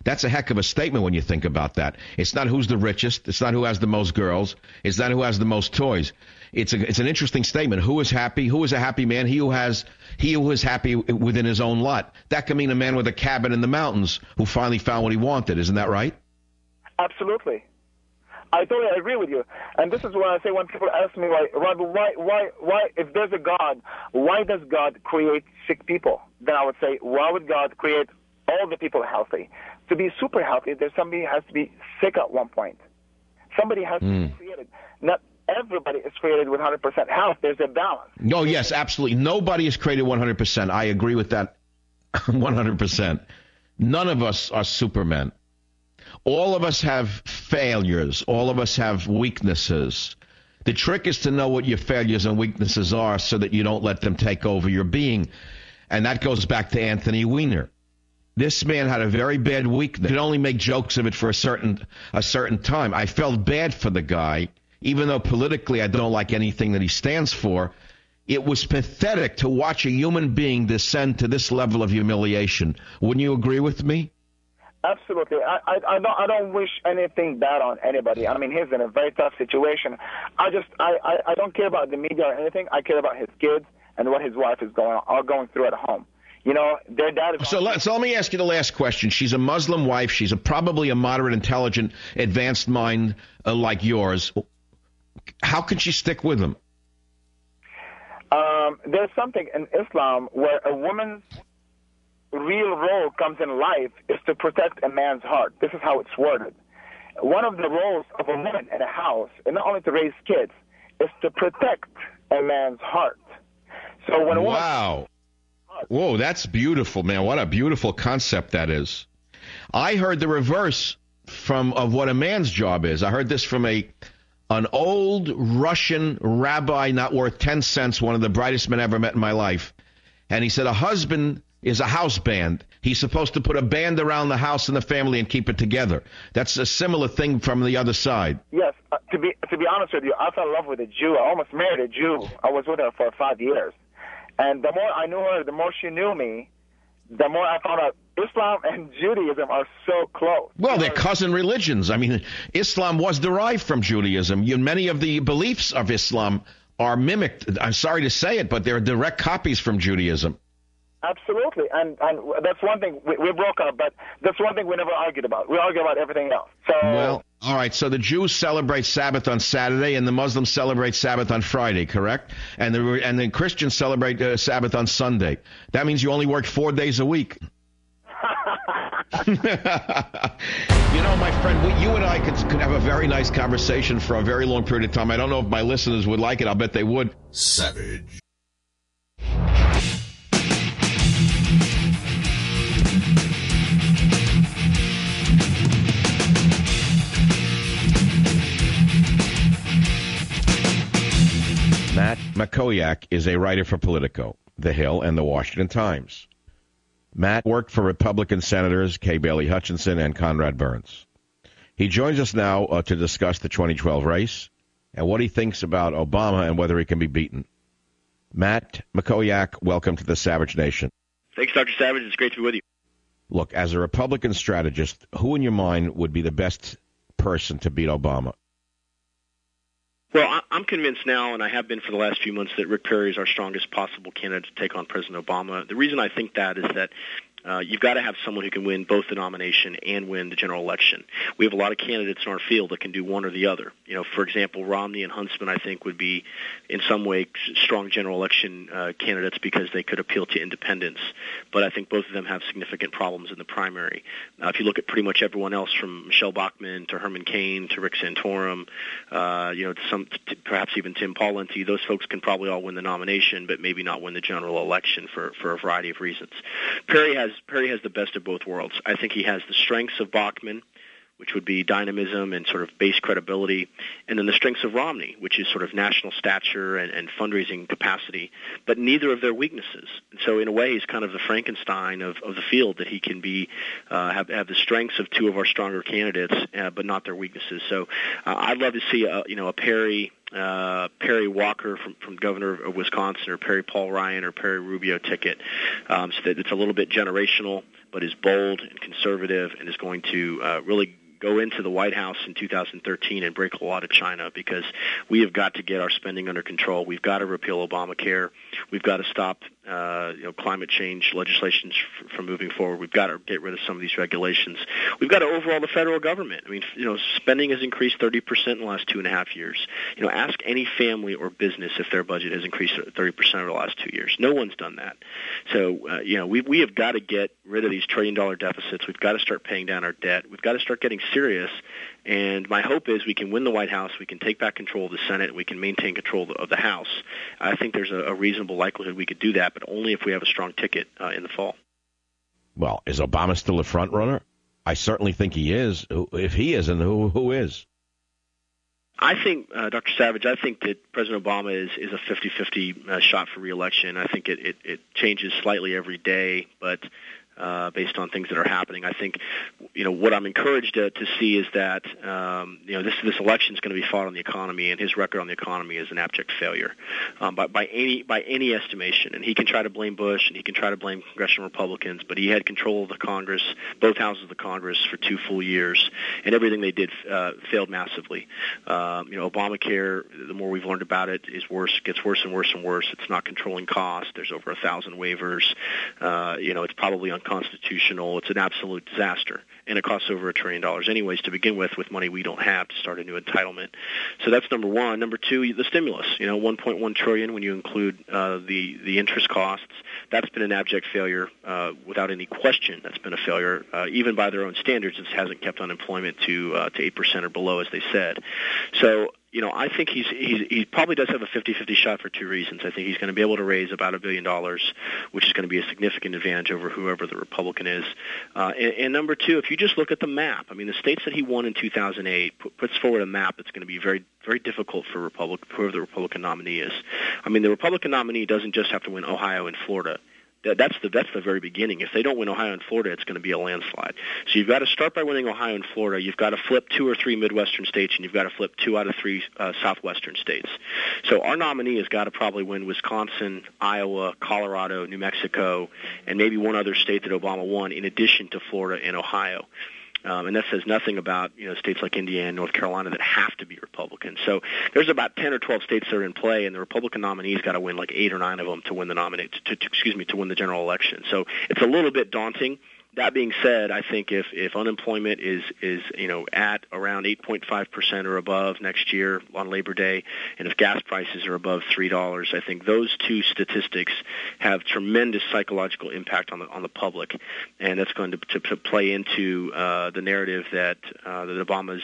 That's a heck of a statement when you think about that. It's not who's the richest. It's not who has the most girls. It's not who has the most toys. It's an interesting statement. Who is happy? Who is a happy man? He who is happy within his own lot. That could mean a man with a cabin in the mountains who finally found what he wanted. Isn't that right? Absolutely. I totally agree with you. And this is what I say when people ask me, why, if there's a God, why does God create sick people? Then I would say, why would God create all the people healthy? To be super healthy, somebody has to be sick at one point. Somebody has to be created. Not everybody is created with 100% health. There's a balance. No, yes, absolutely. Nobody is created 100%. I agree with that 100%. None of us are supermen. All of us have failures. All of us have weaknesses. The trick is to know what your failures and weaknesses are so that you don't let them take over your being. And that goes back to Anthony Weiner. This man had a very bad weakness. He could only make jokes of it for a certain time. I felt bad for the guy, even though politically I don't like anything that he stands for. It was pathetic to watch a human being descend to this level of humiliation. Wouldn't you agree with me? Absolutely. I don't wish anything bad on anybody. I mean, he's in a very tough situation. I don't care about the media or anything. I care about his kids and what his wife is going through at home. You know, their dad is... So let me ask you the last question. She's a Muslim wife. She's probably a moderate, intelligent, advanced mind like yours. How can she stick with him? There's something in Islam where a woman's real role comes in life is to protect a man's heart. This is how it's worded. One of the roles of a woman in a house, and not only to raise kids, is to protect a man's heart. So when a woman... Wow. Whoa, that's beautiful, man. What a beautiful concept that is. I heard the reverse of what a man's job is. I heard this from an old Russian rabbi, not worth 10 cents, one of the brightest men I ever met in my life. And he said a husband is a house band. He's supposed to put a band around the house and the family and keep it together. That's a similar thing from the other side. Yes. To be honest with you, I fell in love with a Jew. I almost married a Jew. I was with her for 5 years. And the more I knew her, the more she knew me, the more I found out Islam and Judaism are so close. Well, they're cousin religions. I mean, Islam was derived from Judaism. Many of the beliefs of Islam are mimicked. I'm sorry to say it, but they're direct copies from Judaism. Absolutely. And that's one thing. We broke up, but that's one thing we never argued about. We argue about everything else. So, well, all right. So the Jews celebrate Sabbath on Saturday, and the Muslims celebrate Sabbath on Friday, correct? And the Christians celebrate Sabbath on Sunday. That means you only work 4 days a week. You know, my friend, you and I could have a very nice conversation for a very long period of time. I don't know if my listeners would like it. I'll bet they would. Savage. Matt Mackowiak is a writer for Politico, The Hill, and The Washington Times. Matt worked for Republican Senators Kay Bailey Hutchinson and Conrad Burns. He joins us now to discuss the 2012 race and what he thinks about Obama and whether he can be beaten. Matt Mackowiak, welcome to the Savage Nation. Thanks, Dr. Savage. It's great to be with you. Look, as a Republican strategist, who in your mind would be the best person to beat Obama? Well, I'm convinced now, and I have been for the last few months, that Rick Perry is our strongest possible candidate to take on President Obama. The reason I think that is that you've got to have someone who can win both the nomination and win the general election. We have a lot of candidates in our field that can do one or the other. You know, for example, Romney and Huntsman, I think, would be in some way strong general election candidates because they could appeal to independents. But I think both of them have significant problems in the primary. If you look at pretty much everyone else, from Michelle Bachmann to Herman Cain to Rick Santorum, perhaps even Tim Pawlenty, those folks can probably all win the nomination, but maybe not win the general election for a variety of reasons. Perry has the best of both worlds. I think he has the strengths of Bachmann, which would be dynamism and sort of base credibility, and then the strengths of Romney, which is sort of national stature and fundraising capacity, but neither of their weaknesses. And so in a way, he's kind of the Frankenstein of the field, that he can be have the strengths of two of our stronger candidates, but not their weaknesses. So I'd love to see a Perry Walker from governor of Wisconsin, or Perry Paul Ryan or Perry Rubio ticket, so that it's a little bit generational, but is bold and conservative and is going to really go into the White House in 2013 and break a law to China, because we have got to get our spending under control. We've got to repeal Obamacare. We've got to stop climate change legislation from moving forward. We've got to get rid of some of these regulations. We've got to overhaul the federal government. I mean, spending has increased 30% in the last 2.5 years. Ask any family or business if their budget has increased 30% over the last 2 years. No one's done that. So, we have got to get rid of these $1 trillion deficits. We've got to start paying down our debt. We've got to start getting serious. And my hope is we can win the White House, we can take back control of the Senate, and we can maintain control of the House. I think there's a reasonable likelihood we could do that, but only if we have a strong ticket in the fall. Well, is Obama still a front runner? I certainly think he is. If he isn't, who is? I think, Dr. Savage, I think that President Obama is a 50-50 shot for re-election. I think it changes slightly every day, but based on things that are happening, I think, what I'm encouraged to see is that, this election is going to be fought on the economy, and his record on the economy is an abject failure, by any estimation. And he can try to blame Bush, and he can try to blame congressional Republicans, but he had control of the Congress, both houses of the Congress, for 2 full years, and everything they did failed massively. Obamacare, the more we've learned about it, gets worse and worse and worse. It's not controlling costs. There's over 1,000 waivers. It's probably unconstitutional. It's an absolute disaster, and it costs over $1 trillion anyways to begin with money we don't have to start a new entitlement. So that's number one. Number two, the stimulus. $1.1 trillion when you include the interest costs. That's been an abject failure without any question. That's been a failure. Even by their own standards, it hasn't kept unemployment to 8% or below, as they said. So, I think he probably does have a 50-50 shot for 2 reasons. I think he's going to be able to raise about $1 billion, which is going to be a significant advantage over whoever the Republican is. And number two, if you just look at the map, the states that he won in 2008 puts forward a map that's going to be very, very difficult for whoever the Republican nominee is. The Republican nominee doesn't just have to win Ohio and Florida. That's the very beginning. If they don't win Ohio and Florida, it's going to be a landslide. So you've got to start by winning Ohio and Florida. You've got to flip 2 or 3 Midwestern states, and you've got to flip 2 out of 3 Southwestern states. So our nominee has got to probably win Wisconsin, Iowa, Colorado, New Mexico, and maybe one other state that Obama won, in addition to Florida and Ohio. And that says nothing about states like Indiana and North Carolina that have to be Republican. So there's about 10 or 12 states that are in play, and the Republican nominee's got to win like 8 or 9 of them to win to win the general election. So it's a little bit daunting. That being said, I think if unemployment is at around 8.5% or above next year on Labor Day, and if gas prices are above $3, I think those 2 statistics have tremendous psychological impact on the public, and that's going to play into the narrative that Obama's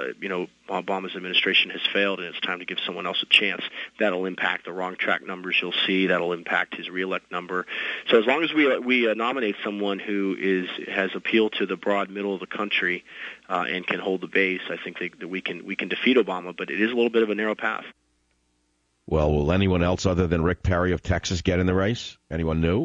administration has failed, and it's time to give someone else a chance. That'll impact the wrong track numbers you'll see. That'll impact his reelect number. So as long as we nominate someone who has appealed to the broad middle of the country and can hold the base, I think that we can defeat Obama, but it is a little bit of a narrow path. Well, will anyone else other than Rick Perry of Texas get in the race? Anyone new?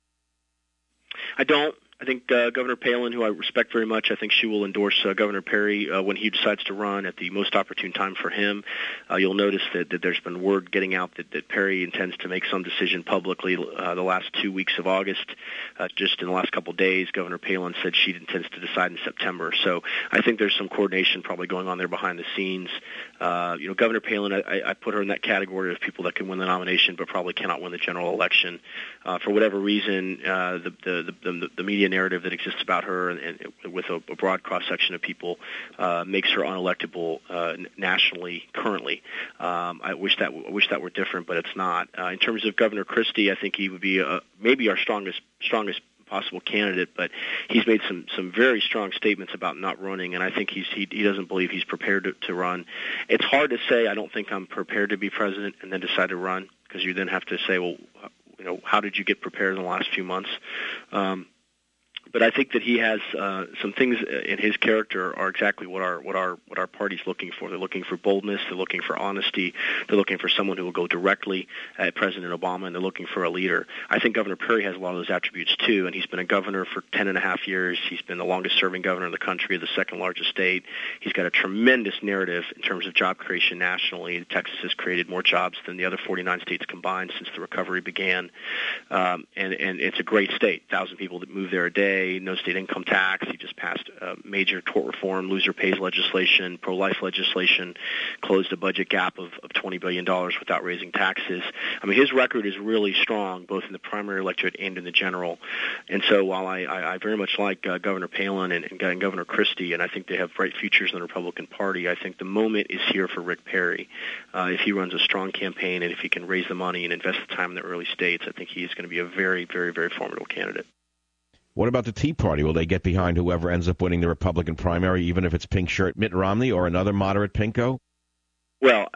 I don't. I think Governor Palin, who I respect very much, I think she will endorse Governor Perry when he decides to run at the most opportune time for him. You'll notice that there's been word getting out that Perry intends to make some decision publicly the last 2 weeks of August. Just in the last couple of days, Governor Palin said she intends to decide in September. So I think there's some coordination probably going on there behind the scenes. Governor Palin, I put her in that category of people that can win the nomination but probably cannot win the general election. For whatever reason, the media narrative that exists about her and with a broad cross-section of people makes her unelectable nationally currently. I wish that were different, but it's not. In terms of Governor Christie, I think he would be maybe our strongest possible candidate, but he's made some very strong statements about not running, and I think he doesn't believe he's prepared to run. It's hard to say, I don't think I'm prepared to be president, and then decide to run, because you then have to say, well, how did you get prepared in the last few months? But I think that he has some things in his character are exactly what our party's looking for. They're looking for boldness. They're looking for honesty. They're looking for someone who will go directly at President Obama, and they're looking for a leader. I think Governor Perry has a lot of those attributes too, and he's been a governor for 10.5 years. He's been the longest-serving governor in the country, the second-largest state. He's got a tremendous narrative in terms of job creation nationally. Texas has created more jobs than the other 49 states combined since the recovery began, and it's a great state. 1,000 people that move there a day. pay, no state income tax. He just passed major tort reform, loser pays legislation, pro-life legislation, closed a budget gap of $20 billion without raising taxes. I mean, his record is really strong, both in the primary electorate and in the general. And so while I very much like Governor Palin and Governor Christie, and I think they have bright futures in the Republican Party, I think the moment is here for Rick Perry. If he runs a strong campaign and if he can raise the money and invest the time in the early states, I think he is going to be a very, very, very formidable candidate. What about the Tea Party? Will they get behind whoever ends up winning the Republican primary, even if it's pink shirt Mitt Romney or another moderate pinko? Well,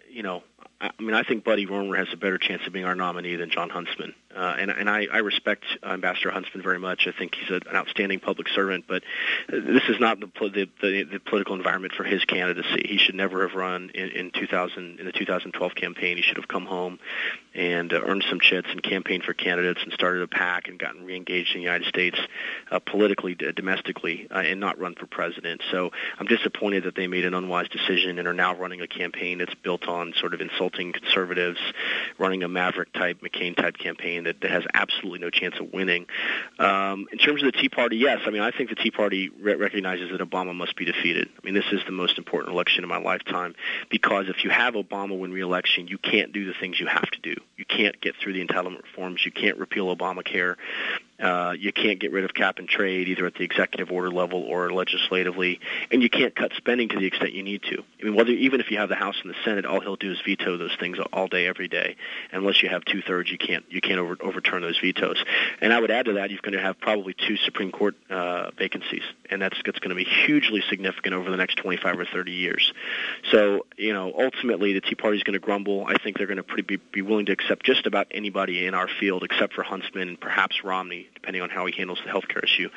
I think Buddy Roemer has a better chance of being our nominee than Jon Huntsman. And I respect Ambassador Huntsman very much. I think he's an outstanding public servant, but this is not the political environment for his candidacy. He should never have run in the 2012 campaign. He should have come home and earned some chits and campaigned for candidates and started a PAC and gotten reengaged in the United States politically, domestically, and not run for president. So I'm disappointed that they made an unwise decision and are now running a campaign that's built on sort of insulting conservatives, running a Maverick-type, McCain-type campaign that has absolutely no chance of winning. In terms of the Tea Party, yes. I mean, I think the Tea Party recognizes that Obama must be defeated. I mean, this is the most important election of my lifetime because if you have Obama win re-election, you can't do the things you have to do. You can't get through the entitlement reforms. You can't repeal Obamacare. You can't get rid of cap and trade either at the executive order level or legislatively, and you can't cut spending to the extent you need to. I mean, even if you have the House and the Senate, all he'll do is veto those things all day, every day. Unless you have 2/3, you can't overturn those vetoes. And I would add to that, you're going to have probably 2 Supreme Court vacancies, and that's going to be hugely significant over the next 25 or 30 years. So, ultimately, the Tea Party is going to grumble. I think they're going to be willing to accept just about anybody in our field except for Huntsman and perhaps Romney, depending on how he handles the health care issue.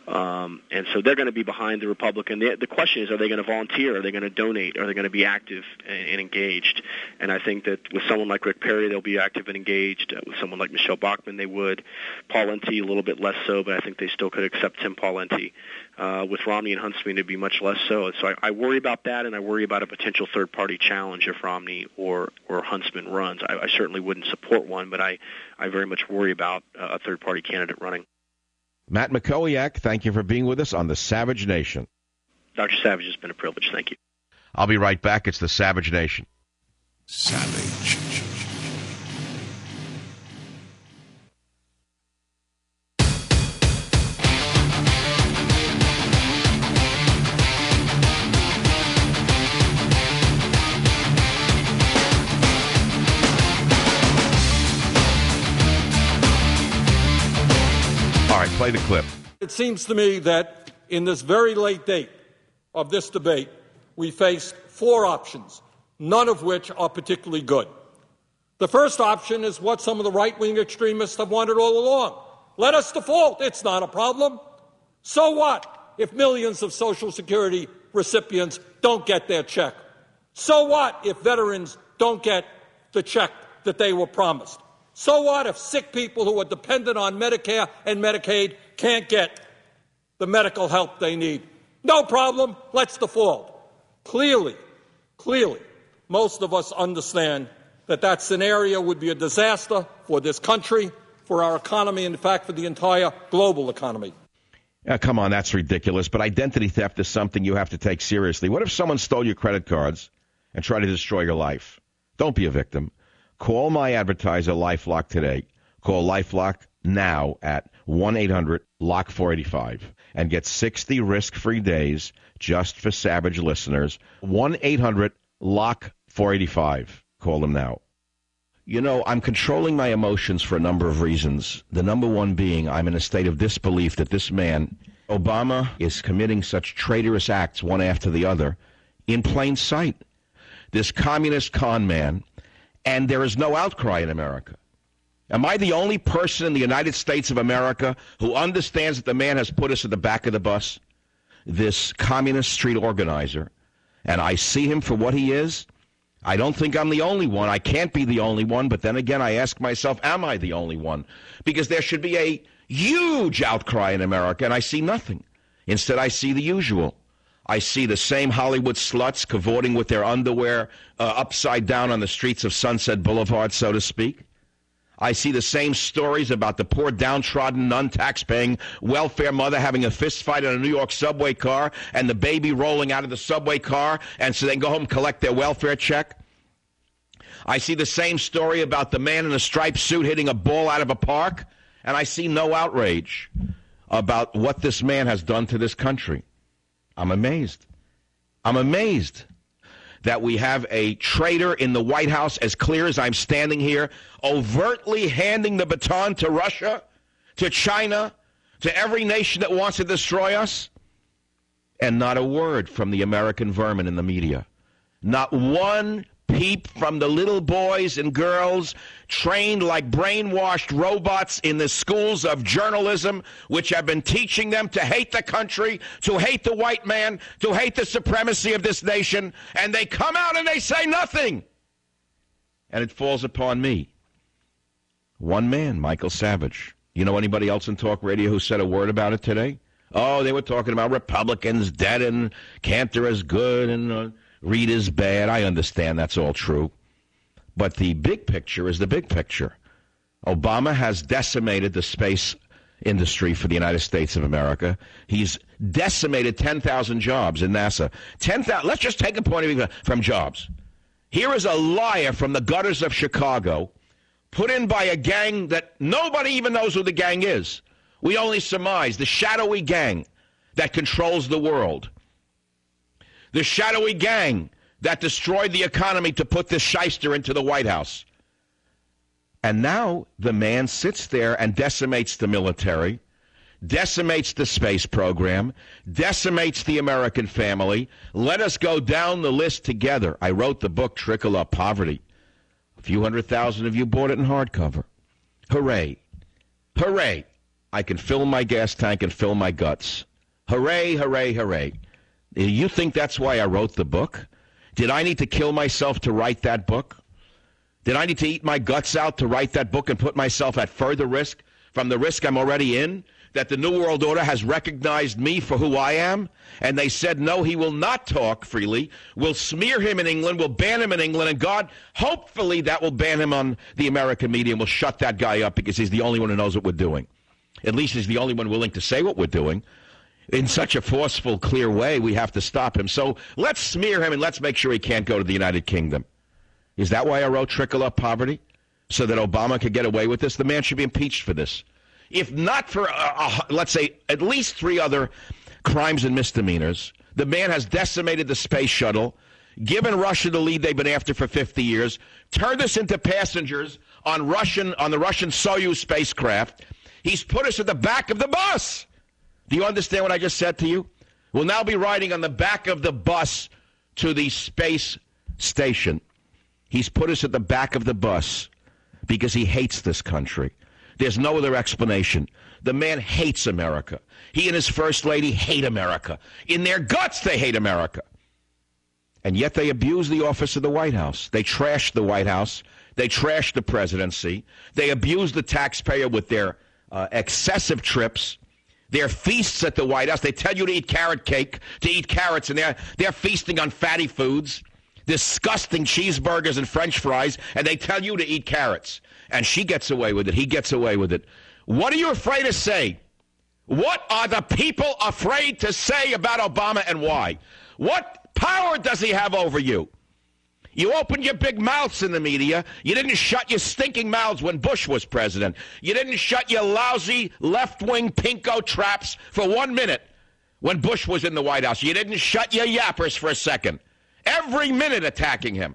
And so they're going to be behind the Republican. The question is, are they going to volunteer? Are they going to donate? Are they going to be active and engaged? And I think that with someone like Rick Perry, they'll be active and engaged. With someone like Michelle Bachmann, they would. Pawlenty, a little bit less so, but I think they still could accept Tim Pawlenty. With Romney and Huntsman, it'd be much less so. So I worry about that, and I worry about a potential third-party challenge if Romney or Huntsman runs. I certainly wouldn't support one, but I very much worry about a third-party candidate running. Matt Mackowiak, thank you for being with us on the Savage Nation. Dr. Savage, it's been a privilege. Thank you. I'll be right back. It's the Savage Nation. Savage. All right, play the clip. It seems to me that in this very late date of this debate, we face 4 options, none of which are particularly good. The first option is what some of the right-wing extremists have wanted all along. Let us default. It's not a problem. So what if millions of Social Security recipients don't get their check? So what if veterans don't get the check that they were promised? So what if sick people who are dependent on Medicare and Medicaid can't get the medical help they need? No problem. Let's default. Clearly, most of us understand that scenario would be a disaster for this country, for our economy, and in fact, for the entire global economy. Come on, that's ridiculous. But identity theft is something you have to take seriously. What if someone stole your credit cards and tried to destroy your life? Don't be a victim. Call my advertiser, LifeLock, today. Call LifeLock now at 1-800-LOCK-485 and get 60 risk-free days just for Savage listeners. 1-800-LOCK-485. Call them now. I'm controlling my emotions for a number of reasons. The number one being I'm in a state of disbelief that this man, Obama, is committing such traitorous acts one after the other in plain sight. This communist con man, and there is no outcry in America. Am I the only person in the United States of America who understands that the man has put us at the back of the bus? This communist street organizer. And I see him for what he is. I don't think I'm the only one. I can't be the only one. But then again, I ask myself, am I the only one? Because there should be a huge outcry in America, and I see nothing. Instead, I see the usual. I see the same Hollywood sluts cavorting with their underwear upside down on the streets of Sunset Boulevard, so to speak. I see the same stories about the poor, downtrodden, non-tax-paying welfare mother having a fist fight in a New York subway car and the baby rolling out of the subway car, and so they can go home and collect their welfare check. I see the same story about the man in a striped suit hitting a ball out of a park, and I see no outrage about what this man has done to this country. I'm amazed. I'm amazed that we have a traitor in the White House, as clear as I'm standing here, overtly handing the baton to Russia, to China, to every nation that wants to destroy us, and not a word from the American vermin in the media. Not one peep from the little boys and girls trained like brainwashed robots in the schools of journalism, which have been teaching them to hate the country, to hate the white man, to hate the supremacy of this nation, and they come out and they say nothing. And it falls upon me. One man, Michael Savage. You know anybody else in talk radio who said a word about it today? Oh, they were talking about Republicans dead and Cantor is good and Reid is bad. I understand that's all true. But the big picture is the big picture. Obama has decimated the space industry for the United States of America. He's decimated 10,000 jobs in NASA. 10,000. Let's just take a point of view from jobs. Here is a liar from the gutters of Chicago, put in by a gang that nobody even knows who the gang is. We only surmise the shadowy gang that controls the world. The shadowy gang that destroyed the economy to put this shyster into the White House. And now the man sits there and decimates the military, decimates the space program, decimates the American family. Let us go down the list together. I wrote the book, Trickle Up Poverty. A few 100,000 of you bought it in hardcover. Hooray. Hooray. I can fill my gas tank and fill my guts. Hooray, hooray, hooray. You think that's why I wrote the book? Did I need to kill myself to write that book? Did I need to eat my guts out to write that book and put myself at further risk from the risk I'm already in? That the New World Order has recognized me for who I am? And they said, no, he will not talk freely. We'll smear him in England. We'll ban him in England. And God, hopefully that will ban him on the American media and we'll shut that guy up because he's the only one who knows what we're doing. At least he's the only one willing to say what we're doing. In such a forceful, clear way, we have to stop him. So let's smear him and let's make sure he can't go to the United Kingdom. Is that why I wrote Trickle Up Poverty? So that Obama could get away with this? The man should be impeached for this. If not for, let's say, at least 3 other crimes and misdemeanors, the man has decimated the space shuttle, given Russia the lead they've been after for 50 years, turned us into passengers on the Russian Soyuz spacecraft. He's put us at the back of the bus. Do you understand what I just said to you? We'll now be riding on the back of the bus to the space station. He's put us at the back of the bus because he hates this country. There's no other explanation. The man hates America. He and his first lady hate America. In their guts, they hate America. And yet they abuse the office of the White House. They trash the White House. They trash the presidency. They abuse the taxpayer with their excessive trips. Their feasts at the White House. They tell you to eat carrot cake, to eat carrots, and they're feasting on fatty foods, disgusting cheeseburgers and French fries, and they tell you to eat carrots. And she gets away with it. He gets away with it. What are you afraid to say? What are the people afraid to say about Obama and why? What power does he have over you? You opened your big mouths in the media. You didn't shut your stinking mouths when Bush was president. You didn't shut your lousy left-wing pinko traps for 1 minute when Bush was in the White House. You didn't shut your yappers for a second. Every minute attacking him.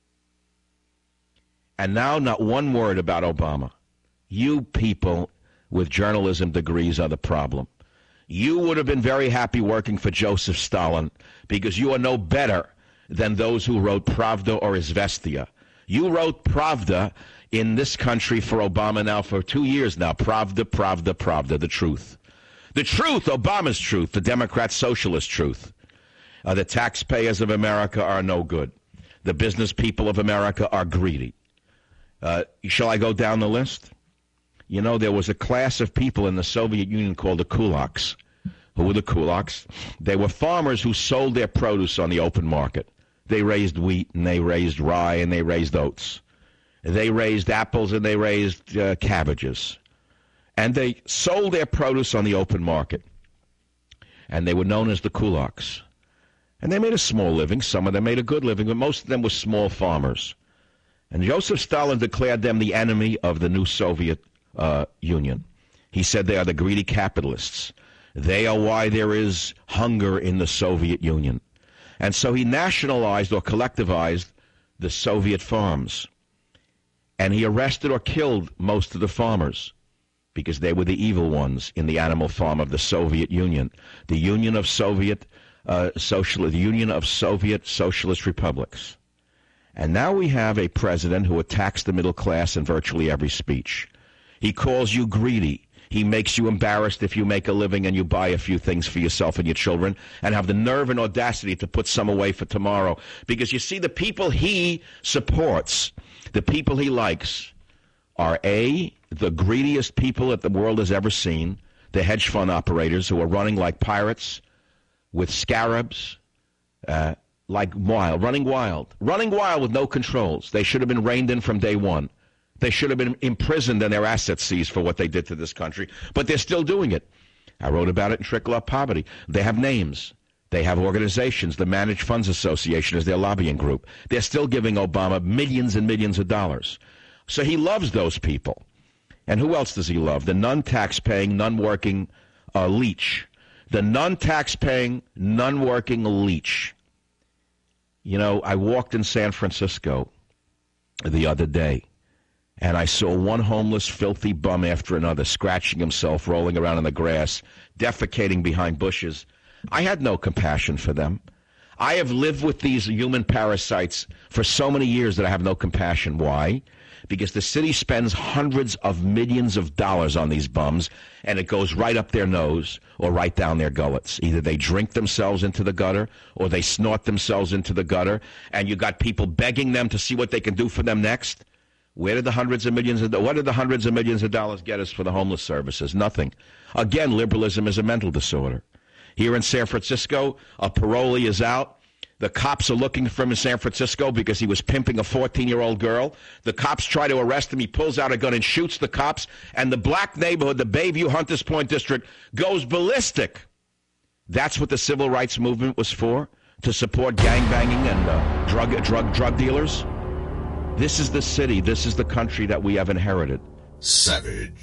And now not one word about Obama. You people with journalism degrees are the problem. You would have been very happy working for Joseph Stalin because you are no better than those who wrote Pravda or Izvestia. You wrote Pravda in this country for Obama now for 2 years now. Pravda, Pravda, Pravda, the truth. The truth, Obama's truth, the Democrat socialist truth. The taxpayers of America are no good. The business people of America are greedy. Shall I go down the list? You know, there was a class of people in the Soviet Union called the kulaks. Who were the kulaks? They were farmers who sold their produce on the open market. They raised wheat, and they raised rye, and they raised oats. They raised apples and they raised cabbages. And they sold their produce on the open market. And they were known as the kulaks. And they made a small living. Some of them made a good living, but most of them were small farmers. And Joseph Stalin declared them the enemy of the new Soviet Union. He said they are the greedy capitalists. They are why there is hunger in the Soviet Union. And so he nationalized or collectivized the Soviet farms. And he arrested or killed most of the farmers because they were the evil ones in the animal farm of the Soviet Union, the Union of Soviet Socialist Republics. And now we have a president who attacks the middle class in virtually every speech. He calls you greedy. He makes you embarrassed if you make a living and you buy a few things for yourself and your children and have the nerve and audacity to put some away for tomorrow. Because you see, the people he supports, the people he likes, are A, the greediest people that the world has ever seen, the hedge fund operators who are running like pirates with scarabs, running wild with no controls. They should have been reined in from day one. They should have been imprisoned and their assets seized for what they did to this country, but they're still doing it. I wrote about it in Trickle Up Poverty. They have names. They have organizations. The Managed Funds Association is their lobbying group. They're still giving Obama millions and millions of dollars. So he loves those people. And who else does he love? The non-tax-paying, non-working leech. The non-tax-paying, non-working leech. You know, I walked in San Francisco the other day, and I saw one homeless, filthy bum after another, scratching himself, rolling around in the grass, defecating behind bushes. I had no compassion for them. I have lived with these human parasites for so many years that I have no compassion. Why? Because the city spends hundreds of millions of dollars on these bums, and it goes right up their nose or right down their gullets. Either they drink themselves into the gutter or they snort themselves into the gutter, and you got people begging them to see what they can do for them next. What did the hundreds of millions of dollars get us for the homeless services? Nothing. Again, liberalism is a mental disorder. Here in San Francisco, a parolee is out. The cops are looking for him in San Francisco because he was pimping a 14-year-old girl. The cops try to arrest him. He pulls out a gun and shoots the cops. And the black neighborhood, the Bayview Hunters Point District, goes ballistic. That's what the civil rights movement was for, to support gangbanging and drug dealers. This is the city, this is the country that we have inherited. Savage.